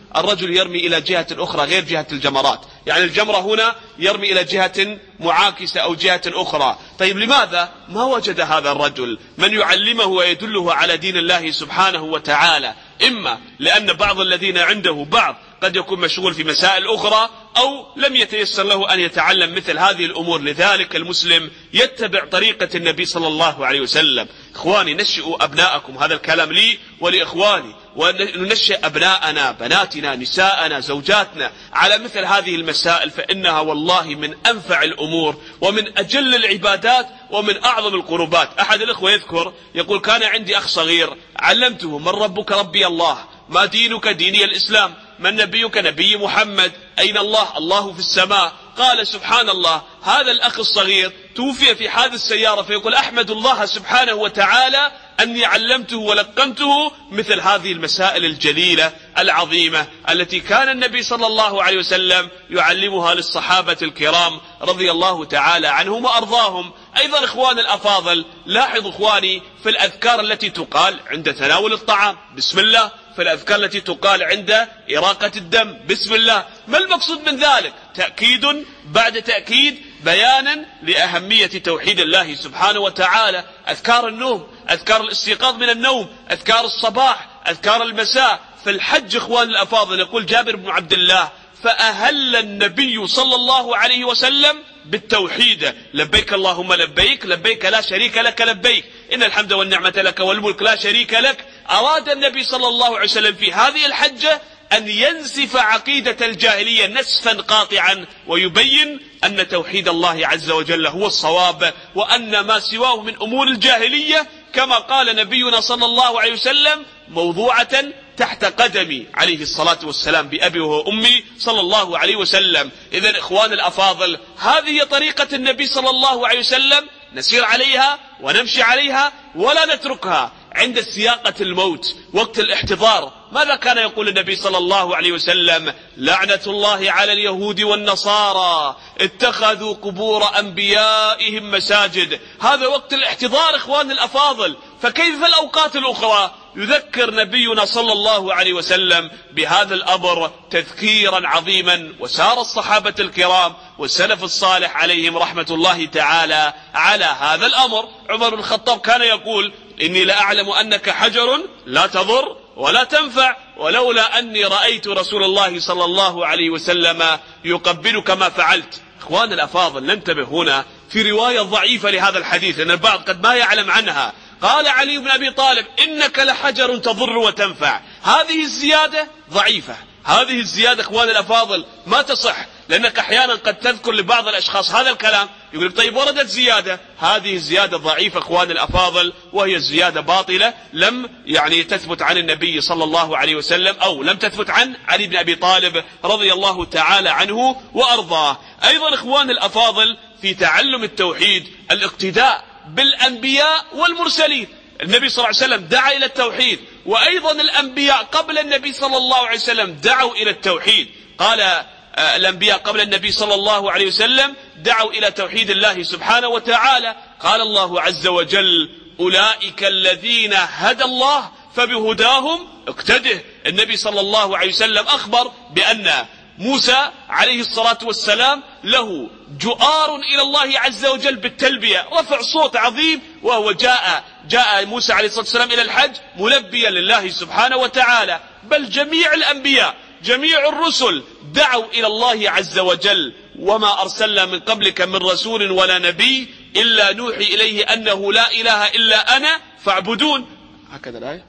الرجل يرمي إلى جهة أخرى غير جهة الجمرات، يعني الجمرة هنا يرمي إلى جهة معاكسة أو جهة أخرى. طيب لماذا ما وجد هذا الرجل من يعلمه ويدله على دين الله سبحانه وتعالى؟ إما لأن بعض الذين عنده بعض قد يكون مشغول في مسائل أخرى، أو لم يتيسر له أن يتعلم مثل هذه الأمور. لذلك المسلم يتبع طريقة النبي صلى الله عليه وسلم. إخواني نشئوا أبناءكم، هذا الكلام لي ولإخواني، وننشئ أبناءنا بناتنا نساءنا زوجاتنا على مثل هذه المسائل، فإنها والله من أنفع الأمور ومن أجل العبادات ومن أعظم القربات. أحد الإخوة يذكر يقول كان عندي أخ صغير علمته من ربك؟ ربي الله. ما دينك؟ ديني الإسلام. من نبيك؟ نبي محمد. أين الله؟ الله في السماء. قال سبحان الله هذا الأخ الصغير توفي في حادث السيارة، فيقول أحمد الله سبحانه وتعالى أني علمته ولقنته مثل هذه المسائل الجليلة العظيمة التي كان النبي صلى الله عليه وسلم يعلمها للصحابة الكرام رضي الله تعالى عنهم وأرضاهم. أيضا إخوان الأفاضل لاحظوا إخواني في الأذكار التي تقال عند تناول الطعام بسم الله، في الأذكار التي تقال عند إراقة الدم بسم الله. ما المقصود من ذلك؟ تأكيد بعد تأكيد، بيانا لأهمية توحيد الله سبحانه وتعالى. أذكار النوم، أذكار الاستيقاظ من النوم، أذكار الصباح، أذكار المساء. في الحج إخوان الأفاضل يقول جابر بن عبد الله فأهل النبي صلى الله عليه وسلم بالتوحيد، لبيك اللهم لبيك، لبيك لا شريك لك لبيك، إن الحمد والنعمة لك والملك لا شريك لك. أراد النبي صلى الله عليه وسلم في هذه الحجة أن ينسف عقيدة الجاهلية نسفا قاطعا، ويبين أن توحيد الله عز وجل هو الصواب، وأن ما سواه من أمور الجاهلية كما قال نبينا صلى الله عليه وسلم موضوعة تحت قدمي عليه الصلاة والسلام بأبي وأمي صلى الله عليه وسلم. إذن إخوان الأفاضل هذه طريقة النبي صلى الله عليه وسلم، نسير عليها ونمشي عليها ولا نتركها. عند سياقة الموت وقت الاحتضار ماذا كان يقول النبي صلى الله عليه وسلم؟ لعنة الله على اليهود والنصارى اتخذوا قبور أنبيائهم مساجد. هذا وقت الاحتضار إخوان الأفاضل، فكيف الأوقات الأخرى؟ يذكر نبينا صلى الله عليه وسلم بهذا الأمر تذكيرا عظيما، وسار الصحابة الكرام والسلف الصالح عليهم رحمة الله تعالى على هذا الأمر. عمر بن الخطاب كان يقول إني لأعلم أنك حجر لا تضر ولا تنفع، ولولا أني رأيت رسول الله صلى الله عليه وسلم يقبلك ما فعلت. إخوان الأفاضل ننتبه هنا في رواية ضعيفة لهذا الحديث لأن البعض قد ما يعلم عنها. قال علي بن أبي طالب إنك لحجر تضر وتنفع. هذه الزيادة ضعيفة، هذه الزيادة إخوان الأفاضل ما تصح، لأنك أحيانا قد تذكر لبعض الأشخاص هذا الكلام يقول طيب وردت زيادة. هذه الزيادة ضعيفة إخوان الأفاضل، وهي الزيادة باطلة لم يعني تثبت عن النبي صلى الله عليه وسلم، أو لم تثبت عن علي بن أبي طالب رضي الله تعالى عنه وأرضاه. أيضا إخوان الأفاضل في تعلم التوحيد الاقتداء بالأنبياء والمرسلين. النبي صلى الله عليه وسلم دعا إلى التوحيد، وأيضا الأنبياء قبل النبي صلى الله عليه وسلم دعوا إلى التوحيد. قال الأنبياء قبل النبي صلى الله عليه وسلم دعوا إلى توحيد الله سبحانه وتعالى. قال الله عز وجل أولئك الذين هدى الله فبهداهم اقتده. النبي صلى الله عليه وسلم أخبر بأن موسى عليه الصلاة والسلام له جؤار إلى الله عز وجل بالتلبية، رفع صوت عظيم، وهو جاء جاء موسى عليه الصلاة والسلام إلى الحج ملبيا لله سبحانه وتعالى. بل جميع الأنبياء جميع الرسل دعوا إلى الله عز وجل، وما أرسلنا من قبلك من رسول ولا نبي إلا نوحي إليه أنه لا إله إلا أنا فاعبدون. هكذا الآية.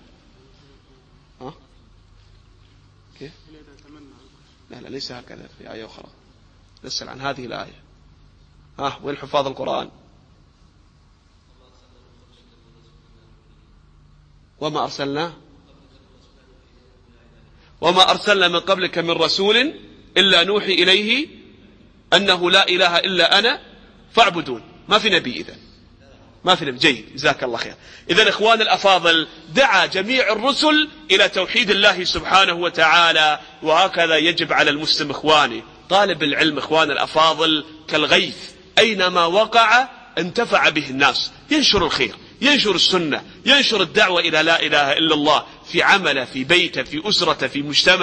ها؟ كيف؟ لا لا ليس هكذا، في آية أخرى نسأل عن هذه الآية. ها وين حفاظ القرآن؟ وما أرسلنا وما أرسلنا من قبلك من رسول إلا نوحي إليه أنه لا إله إلا أنا فاعبدون. ما في نبي إذن، ما في نبي. جيد، جزاك الله خير. إذن إخوان الأفاضل دعا جميع الرسل إلى توحيد الله سبحانه وتعالى، وهكذا يجب على المسلم إخواني. طالب العلم إخوان الأفاضل كالغيث، أينما وقع انتفع به الناس، ينشر الخير، ينشر السنة، ينشر الدعوة إلى لا إله إلا الله في عمله، في بيته، في أسرته، في مجتمعه.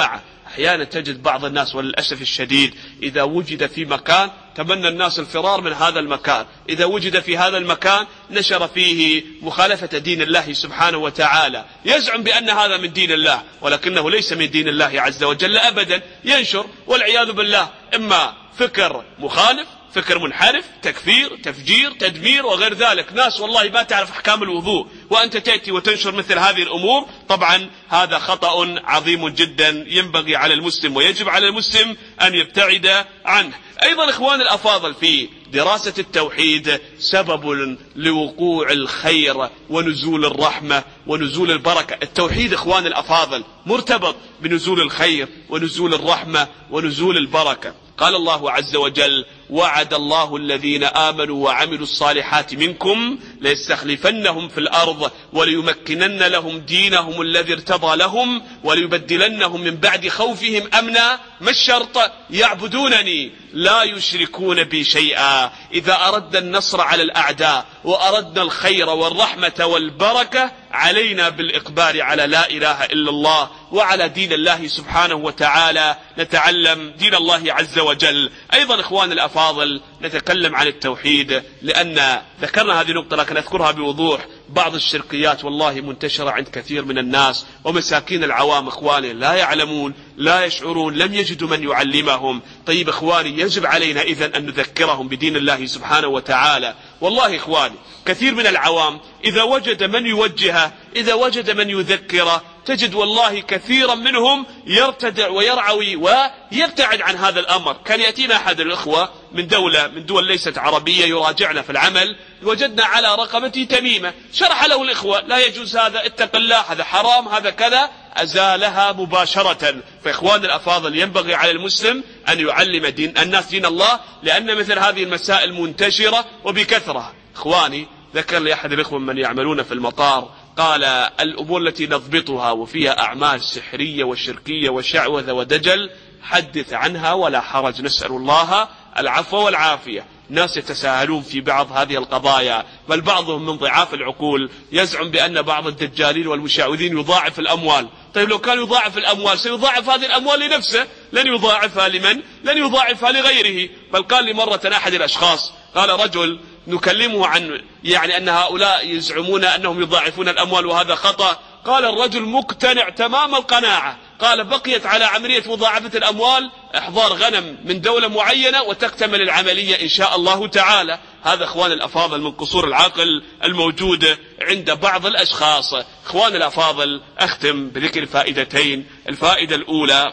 أحيانا تجد بعض الناس وللأسف الشديد إذا وجد في مكان تمنى الناس الفرار من هذا المكان، إذا وجد في هذا المكان نشر فيه مخالفة دين الله سبحانه وتعالى، يزعم بأن هذا من دين الله ولكنه ليس من دين الله عز وجل أبدا، ينشر والعياذ بالله إما فكر مخالف، فكر منحرف، تكفير، تفجير، تدمير وغير ذلك. ناس والله ما تعرف أحكام الوضوء وأنت تأتي وتنشر مثل هذه الأمور، طبعا هذا خطأ عظيم جدا ينبغي على المسلم ويجب على المسلم أن يبتعد عنه. أيضا إخوان الأفاضل، في دراسة التوحيد سبب لوقوع الخير ونزول الرحمة ونزول البركة. التوحيد إخوان الأفاضل مرتبط بنزول الخير ونزول الرحمة ونزول البركة. قال الله عز وجل: وعد الله الذين آمنوا وعملوا الصالحات منكم ليستخلفنهم في الأرض وليمكنن لهم دينهم الذي ارتضى لهم وليبدلنهم من بعد خوفهم أمنا. ما الشرط؟ يعبدونني لا يشركون بي شيئا. إذا أردنا النصر على الأعداء وأردنا الخير والرحمة والبركة علينا بالإقبال على لا إله إلا الله وعلى دين الله سبحانه وتعالى، نتعلم دين الله عز وجل. أيضا إخوان الأفاضل نتكلم عن التوحيد، لأن ذكرنا هذه النقطة لكن أذكرها بوضوح. بعض الشركيات والله منتشرة عند كثير من الناس، ومساكين العوام إخواني لا يعلمون لا يشعرون، لم يجدوا من يعلمهم. طيب إخواني، يجب علينا إذن أن نذكرهم بدين الله سبحانه وتعالى. والله إخواني كثير من العوام إذا وجد من يوجهه، إذا وجد من يذكره، تجد والله كثيرا منهم يرتدع ويرعوي ويبتعد عن هذا الأمر. كان يأتينا أحد الإخوة من دولة من دول ليست عربية يراجعنا في العمل، وجدنا على رقبته تميمة، شرح له الإخوة لا يجوز هذا، اتق الله، هذا حرام، هذا كذا، أزالها مباشرة. فإخوان الأفاضل ينبغي على المسلم أن يعلم دين الناس دين الله، لأن مثل هذه المسائل منتشرة وبكثرة. إخواني ذكر لي أحد الإخوة من يعملون في المطار، قال: الأمور التي نضبطها وفيها أعمال سحرية وشركية وشعوذة ودجل حدث عنها ولا حرج، نسأل الله العفو والعافية. ناس يتساهلون في بعض هذه القضايا، بل بعضهم من ضعاف العقول يزعم بأن بعض الدجالين والمشعوذين يضاعف الأموال. طيب لو كان يضاعف الأموال سيضاعف هذه الأموال لنفسه، لن يضاعفها لمن؟ لن يضاعفها لغيره. بل قال لي مرة أحد الأشخاص، قال رجل نكلمه عن يعني أن هؤلاء يزعمون أنهم يضاعفون الأموال وهذا خطأ، قال الرجل مقتنع تمام القناعة، قال بقيت على عملية مضاعفة الأموال إحضار غنم من دولة معينة وتكتمل العملية إن شاء الله تعالى. هذا إخوان الأفاضل من قصور العقل الموجودة عند بعض الأشخاص. إخوان الأفاضل أختم بذكر فائدتين. الفائدة الأولى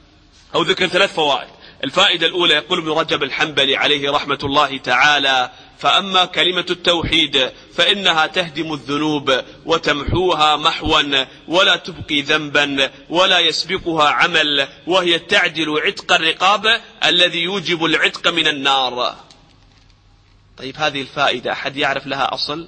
أو ذكر ثلاث فوائد. الفائدة الأولى، يقول ابن رجب الحنبلي عليه رحمة الله تعالى: فأما كلمة التوحيد فإنها تهدم الذنوب وتمحوها محوا ولا تبقي ذنبا ولا يسبقها عمل، وهي تعدل عتق الرقاب الذي يوجب العتق من النار. طيب هذه الفائدة أحد يعرف لها أصل؟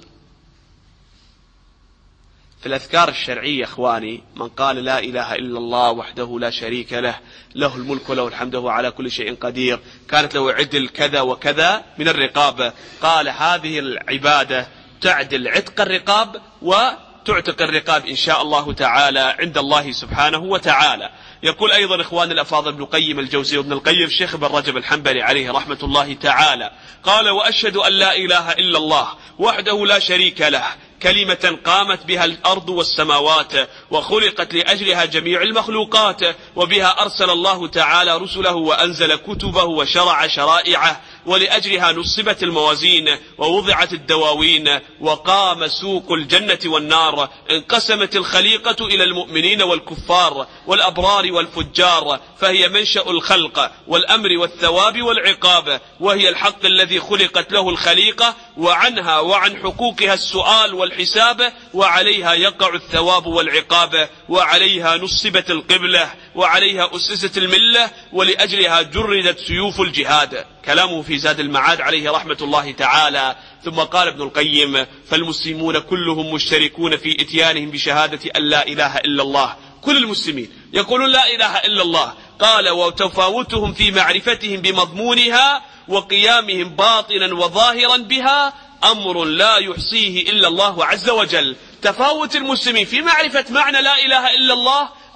في الأذكار الشرعية إخواني، من قال لا إله إلا الله وحده لا شريك له له الملك وله الحمد وهو على كل شيء قدير، كانت له عدل كذا وكذا من الرقاب، قال هذه العبادة تعدل عتق الرقاب وتعتق الرقاب إن شاء الله تعالى عند الله سبحانه وتعالى. يقول أيضا إخوان الأفاضل ابن القيم الجوزي وابن القيم الشيخ ابن رجب الحنبلي عليه رحمة الله تعالى، قال: وأشهد أن لا إله إلا الله وحده لا شريك له، كلمة قامت بها الأرض والسماوات وخلقت لأجلها جميع المخلوقات، وبها أرسل الله تعالى رسله وأنزل كتبه وشرع شرائعه، ولأجلها نصبت الموازين ووضعت الدواوين وقام سوق الجنة والنار، انقسمت الخليقة إلى المؤمنين والكفار والأبرار والفجار، فهي منشأ الخلق والأمر والثواب والعقاب، وهي الحق الذي خلقت له الخليقة، وعنها وعن حقوقها السؤال والحساب، وعليها يقع الثواب والعقاب، وعليها نصبت القبلة، وعليها أسست الملة، ولأجلها جردت سيوف الجهاد. كلامه في زاد المعاد عليه رحمة الله تعالى. ثم قال ابن القيم: فالمسلمون كلهم مشتركون في إتيانهم بشهادة أن لا إله إلا الله. كل المسلمين يقولون لا إله إلا الله. قال: وتفاوتهم في معرفتهم بمضمونها وقيامهم باطنا وظاهرا بها أمر لا يحصيه إلا الله عز وجل. تفاوت المسلمين في معرفة معنى لا إله إلا الله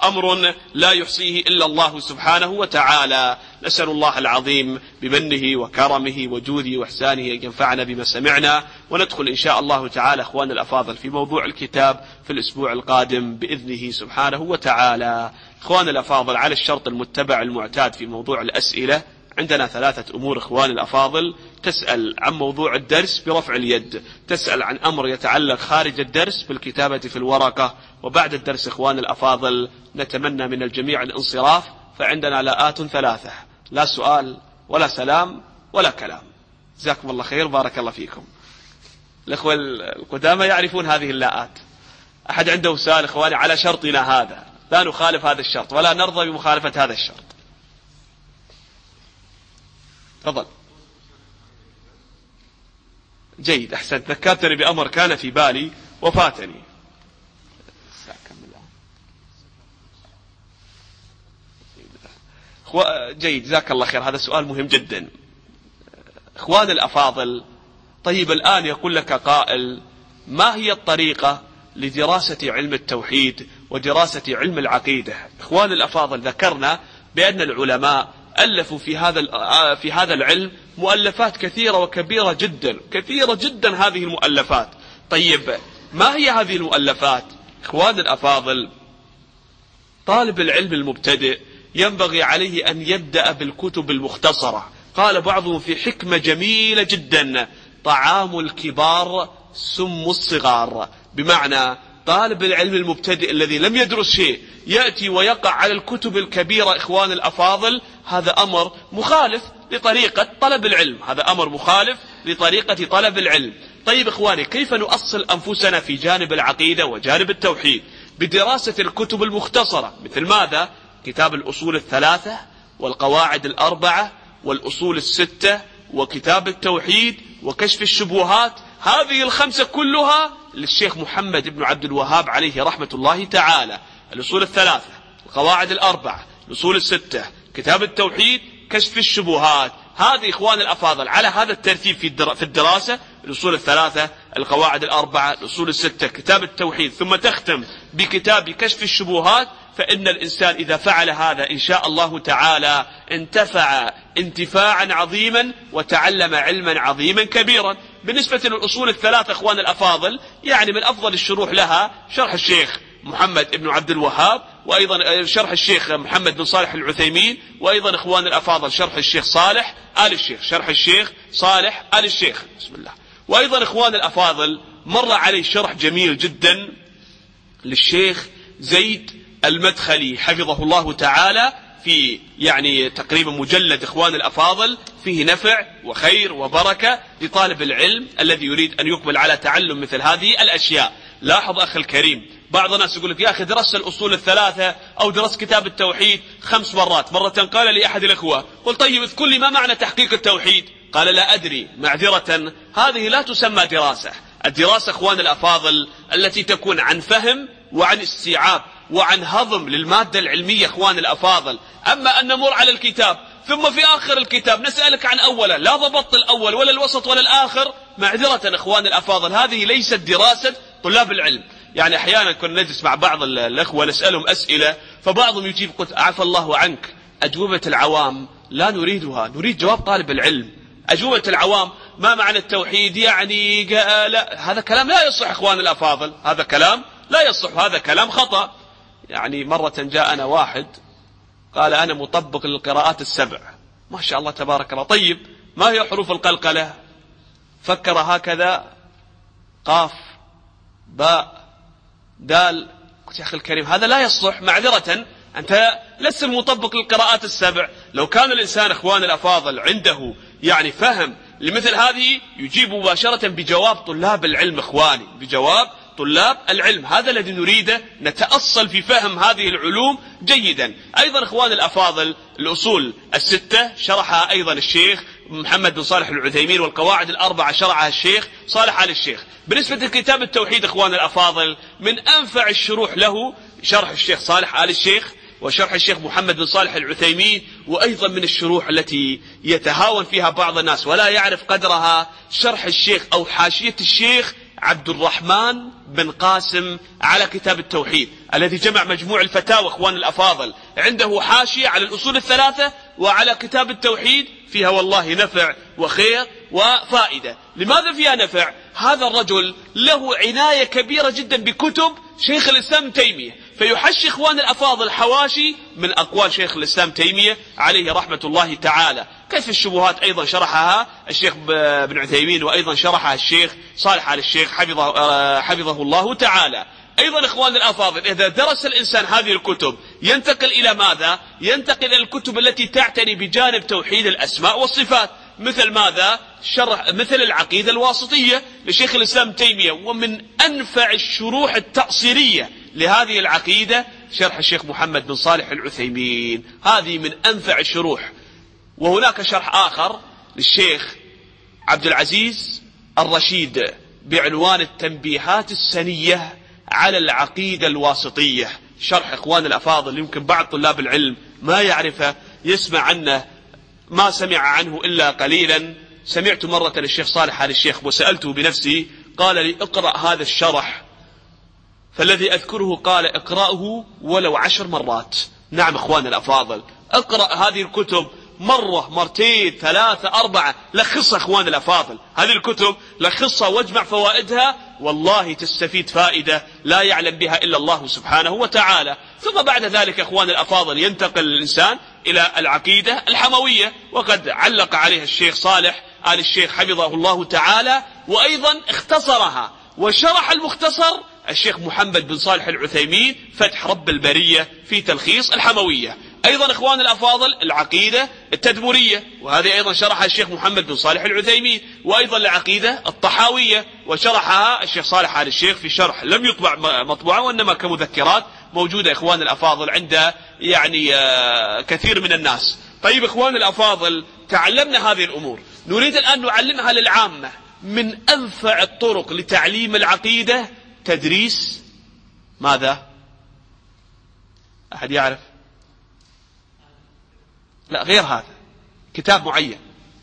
أمر لا يحصيه إلا الله سبحانه وتعالى. نسأل الله العظيم بمنه وكرمه وجوده وإحسانه أن ينفعنا بما سمعنا، وندخل إن شاء الله تعالى أخوان الأفاضل في موضوع الكتاب في الأسبوع القادم بإذنه سبحانه وتعالى. أخوان الأفاضل، على الشرط المتبع المعتاد في موضوع الأسئلة عندنا ثلاثة أمور أخوان الأفاضل: تسأل عن موضوع الدرس برفع اليد، تسأل عن أمر يتعلق خارج الدرس بالكتابة في الورقة، وبعد الدرس أخوان الأفاضل نتمنى من الجميع الانصراف، فعندنا لاءات ثلاثة: لا سؤال ولا سلام ولا كلام. جزاكم الله خير، بارك الله فيكم. الأخوة القدامى يعرفون هذه اللاءات. أحد عنده سؤال إخواني على شرطنا هذا، لا نخالف هذا الشرط ولا نرضى بمخالفة هذا الشرط. تفضل. جيد، أحسنت، ذكرتني بأمر كان في بالي وفاتني. جيد، جزاك الله خير، هذا سؤال مهم جدا. إخوان الأفاضل، طيب الآن يقول لك قائل: ما هي الطريقة لدراسة علم التوحيد ودراسة علم العقيدة؟ إخوان الأفاضل، ذكرنا بأن العلماء ألفوا في هذا في هذا العلم مؤلفات كثيرة وكبيرة جدا، كثيرة جدا هذه المؤلفات. طيب ما هي هذه المؤلفات؟ إخوان الأفاضل، طالب العلم المبتدئ ينبغي عليه أن يبدأ بالكتب المختصرة. قال بعضهم في حكمة جميلة جدا: طعام الكبار سم الصغار. بمعنى طالب العلم المبتدئ الذي لم يدرس شيء يأتي ويقع على الكتب الكبيرة إخوان الأفاضل، هذا أمر مخالف لطريقة طلب العلم، هذا أمر مخالف لطريقة طلب العلم. طيب إخواني، كيف نؤصل أنفسنا في جانب العقيدة وجانب التوحيد؟ بدراسة الكتب المختصرة، مثل ماذا؟ كتاب الأصول الثلاثة والقواعد الأربعة والأصول الستة وكتاب التوحيد وكشف الشبهات. هذه الخمسة كلها للشيخ محمد بن عبد الوهاب عليه رحمة الله تعالى: الأصول الثلاثة، القواعد الأربعة، الأصول الستة، كتاب التوحيد، كشف الشبهات. هذه إخوان الأفاضل على هذا الترتيب في الدراسة: الأصول الثلاثة، القواعد الأربعة، الأصول الستة، كتاب التوحيد، ثم تختم بكتاب كشف الشبهات. فإن الإنسان إذا فعل هذا إن شاء الله تعالى انتفع انتفاعا عظيما وتعلم علما عظيما كبيرا. بالنسبة للأصول الثلاثة إخوان الأفاضل، يعني من أفضل الشروح لها شرح الشيخ محمد بن عبد الوهاب، وأيضا شرح الشيخ محمد بن صالح العثيمين، وأيضا إخوان الأفاضل شرح الشيخ صالح آل الشيخ، شرح الشيخ صالح آل الشيخ، بسم الله. وأيضا إخوان الأفاضل مر علي شرح جميل جدا للشيخ زيد المدخلي حفظه الله تعالى، في يعني تقريبا مجلد إخوان الأفاضل، فيه نفع وخير وبركة لطالب العلم الذي يريد أن يقبل على تعلم مثل هذه الأشياء. لاحظ أخي الكريم، بعض الناس يقول لك: يا أخي درست الأصول الثلاثة أو درست كتاب التوحيد خمس مرات. مرة قال لي أحد الأخوة: قل طيب اذكر لي ما معنى تحقيق التوحيد؟ قال: لا أدري، معذرة، هذه لا تسمى دراسة. الدراسة إخوان الأفاضل التي تكون عن فهم وعن استيعاب وعن هضم للمادة العلمية إخوان الأفاضل. أما أن نمر على الكتاب ثم في آخر الكتاب نسألك عن أولا، لا ضبطت الأول ولا الوسط ولا الآخر، معذرة إخوان الأفاضل، هذه ليست دراسة طلاب العلم. يعني أحيانا كنا نجلس مع بعض الأخوة نسألهم أسئلة، فبعضهم يجيب: قلت أعفى الله عنك، أجوبة العوام لا نريدها، نريد جواب طالب العلم. أجوبة العوام ما معنى التوحيد يعني لا، هذا كلام لا يصح إخوان الأفاضل، هذا كلام لا يصح، هذا كلام خطأ. يعني مرة جاءنا واحد قال: أنا مطبق للقراءات السبع. ما شاء الله تبارك الله. طيب ما هي حروف القلقلة؟ فكر هكذا: قاف باء دال. قلت: يا أخي الكريم هذا لا يصح، معذرة، أنت لست مطبق للقراءات السبع. لو كان الإنسان إخوان الأفاضل عنده يعني فهم لمثل هذه يجيب مباشرة بجواب طلاب العلم إخواني، بجواب طلاب العلم، هذا الذي نريده، نتأصل في فهم هذه العلوم جيدا. أيضا إخوان الأفاضل الأصول الستة شرحها أيضا الشيخ محمد بن صالح العثيمين، والقواعد الأربعة شرحها الشيخ صالح آل الشيخ. بالنسبة لكتاب التوحيد إخوان الأفاضل من أنفع الشروح له شرح الشيخ صالح آل الشيخ وشرح الشيخ محمد بن صالح العثيمين. وأيضا من الشروح التي يتهاون فيها بعض الناس ولا يعرف قدرها شرح الشيخ أو حاشية الشيخ عبد الرحمن بن قاسم على كتاب التوحيد الذي جمع مجموع الفتاوى اخوان الافاضل، عنده حاشية على الاصول الثلاثة وعلى كتاب التوحيد، فيها والله نفع وخير وفائدة. لماذا فيها نفع؟ هذا الرجل له عناية كبيرة جدا بكتب شيخ الإسلام تيمية، فيحشي اخوان الافاضل حواشي من اقوال شيخ الإسلام تيمية عليه رحمة الله تعالى. كيف الشبهات ايضا شرحها الشيخ بن عثيمين، وايضا شرحها الشيخ صالح آل الشيخ حفظه, حفظه الله تعالى. ايضا اخوان الافاضل، اذا درس الانسان هذه الكتب ينتقل الى ماذا؟ ينتقل الى الكتب التي تعتني بجانب توحيد الاسماء والصفات، مثل ماذا؟ شرح مثل العقيدة الواسطية لشيخ الإسلام تيمية، ومن أنفع الشروح التأصيلية لهذه العقيدة شرح الشيخ محمد بن صالح العثيمين، هذه من أنفع الشروح. وهناك شرح آخر للشيخ عبد العزيز الرشيد بعنوان التنبيهات السنية على العقيدة الواسطية، شرح إخوان الأفاضل يمكن بعض طلاب العلم ما يعرفه، يسمع عنه ما سمع عنه إلا قليلا. سمعت مرة الشيخ صالح آل الشيخ وسألته بنفسي، قال لي اقرأ هذا الشرح، فالذي أذكره قال اقرأه ولو عشر مرات. نعم إخوان الأفاضل، اقرأ هذه الكتب مرة مرتين ثلاثة أربعة، لخصها إخوان الأفاضل، هذه الكتب لخصها واجمع فوائدها، والله تستفيد فائدة لا يعلم بها إلا الله سبحانه وتعالى. ثم بعد ذلك إخوان الأفاضل ينتقل الإنسان إلى العقيدة الحموية، وقد علق عليها الشيخ صالح آل الشيخ حفظه الله تعالى، وأيضا اختصرها وشرح المختصر الشيخ محمد بن صالح العثيمين فتح رب البرية في تلخيص الحموية. أيضا إخوان الأفاضل العقيدة التدمرية، وهذه أيضا شرحها الشيخ محمد بن صالح العثيمين، وأيضا العقيدة الطحاوية وشرحها الشيخ صالح آل الشيخ في شرح لم يطبع مطبوعا وإنما كمذكرات موجودة إخوان الأفاضل عند يعني كثير من الناس. طيب إخوان الأفاضل، تعلمنا هذه الأمور، نريد الآن نعلمها للعامة. من أنفع الطرق لتعليم العقيدة تدريس ماذا؟ أحد يعرف؟ لا، غير هذا، كتاب معين.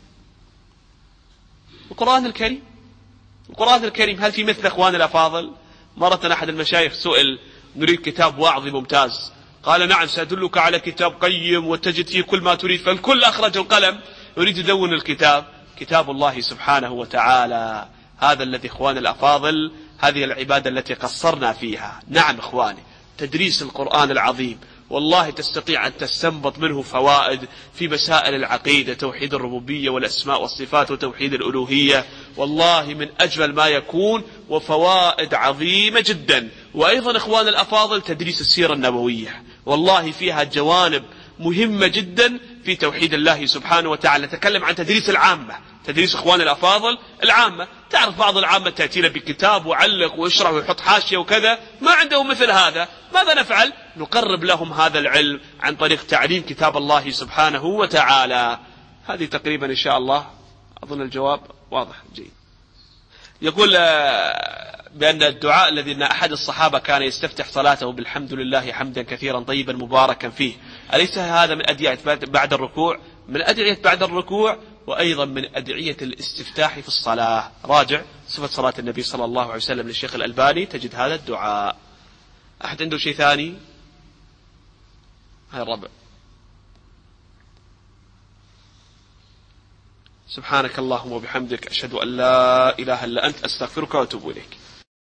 القرآن الكريم. القرآن الكريم هل في مثل إخوان الأفاضل؟ مرة أحد المشايخ سئل نريد كتاب واعظ ممتاز، قال نعم سأدلك على كتاب قيم وتجد فيه كل ما تريد، فالكل أخرج القلم يريد يدون الكتاب، كتاب الله سبحانه وتعالى. هذا الذي إخوان الأفاضل، هذه العبادة التي قصرنا فيها. نعم إخواني، تدريس القرآن العظيم والله تستطيع أن تستنبط منه فوائد في مسائل العقيدة، توحيد الربوبية والأسماء والصفات وتوحيد الألوهية، والله من أجمل ما يكون، وفوائد عظيمة جدا. وأيضا إخوان الأفاضل تدريس السيرة النبوية، والله فيها جوانب مهمة جدا في توحيد الله سبحانه وتعالى. نتكلم عن تدريس العامة، تدريس إخوان الأفاضل العامة. تعرف بعض العامة تأتينا بكتاب وعلق ويشرح ويحط حاشية وكذا، ما عندهم مثل هذا. ماذا نفعل؟ نقرب لهم هذا العلم عن طريق تعليم كتاب الله سبحانه وتعالى. هذه تقريبا إن شاء الله أظن الجواب واضح جيد. يقول بأن الدعاء الذي أن أحد الصحابة كان يستفتح صلاته بالحمد لله حمدا كثيرا طيبا مباركا فيه، أليس هذا من أدعية بعد الركوع؟ من أدعية بعد الركوع، وأيضا من أدعية الاستفتاح في الصلاة. راجع صفة صلاة النبي صلى الله عليه وسلم للشيخ الألباني تجد هذا الدعاء. أحد عنده شيء ثاني؟ هاي الربع. سبحانك اللهم وبحمدك، أشهد أن لا إله إلا أنت، أستغفرك وأتوب إليك.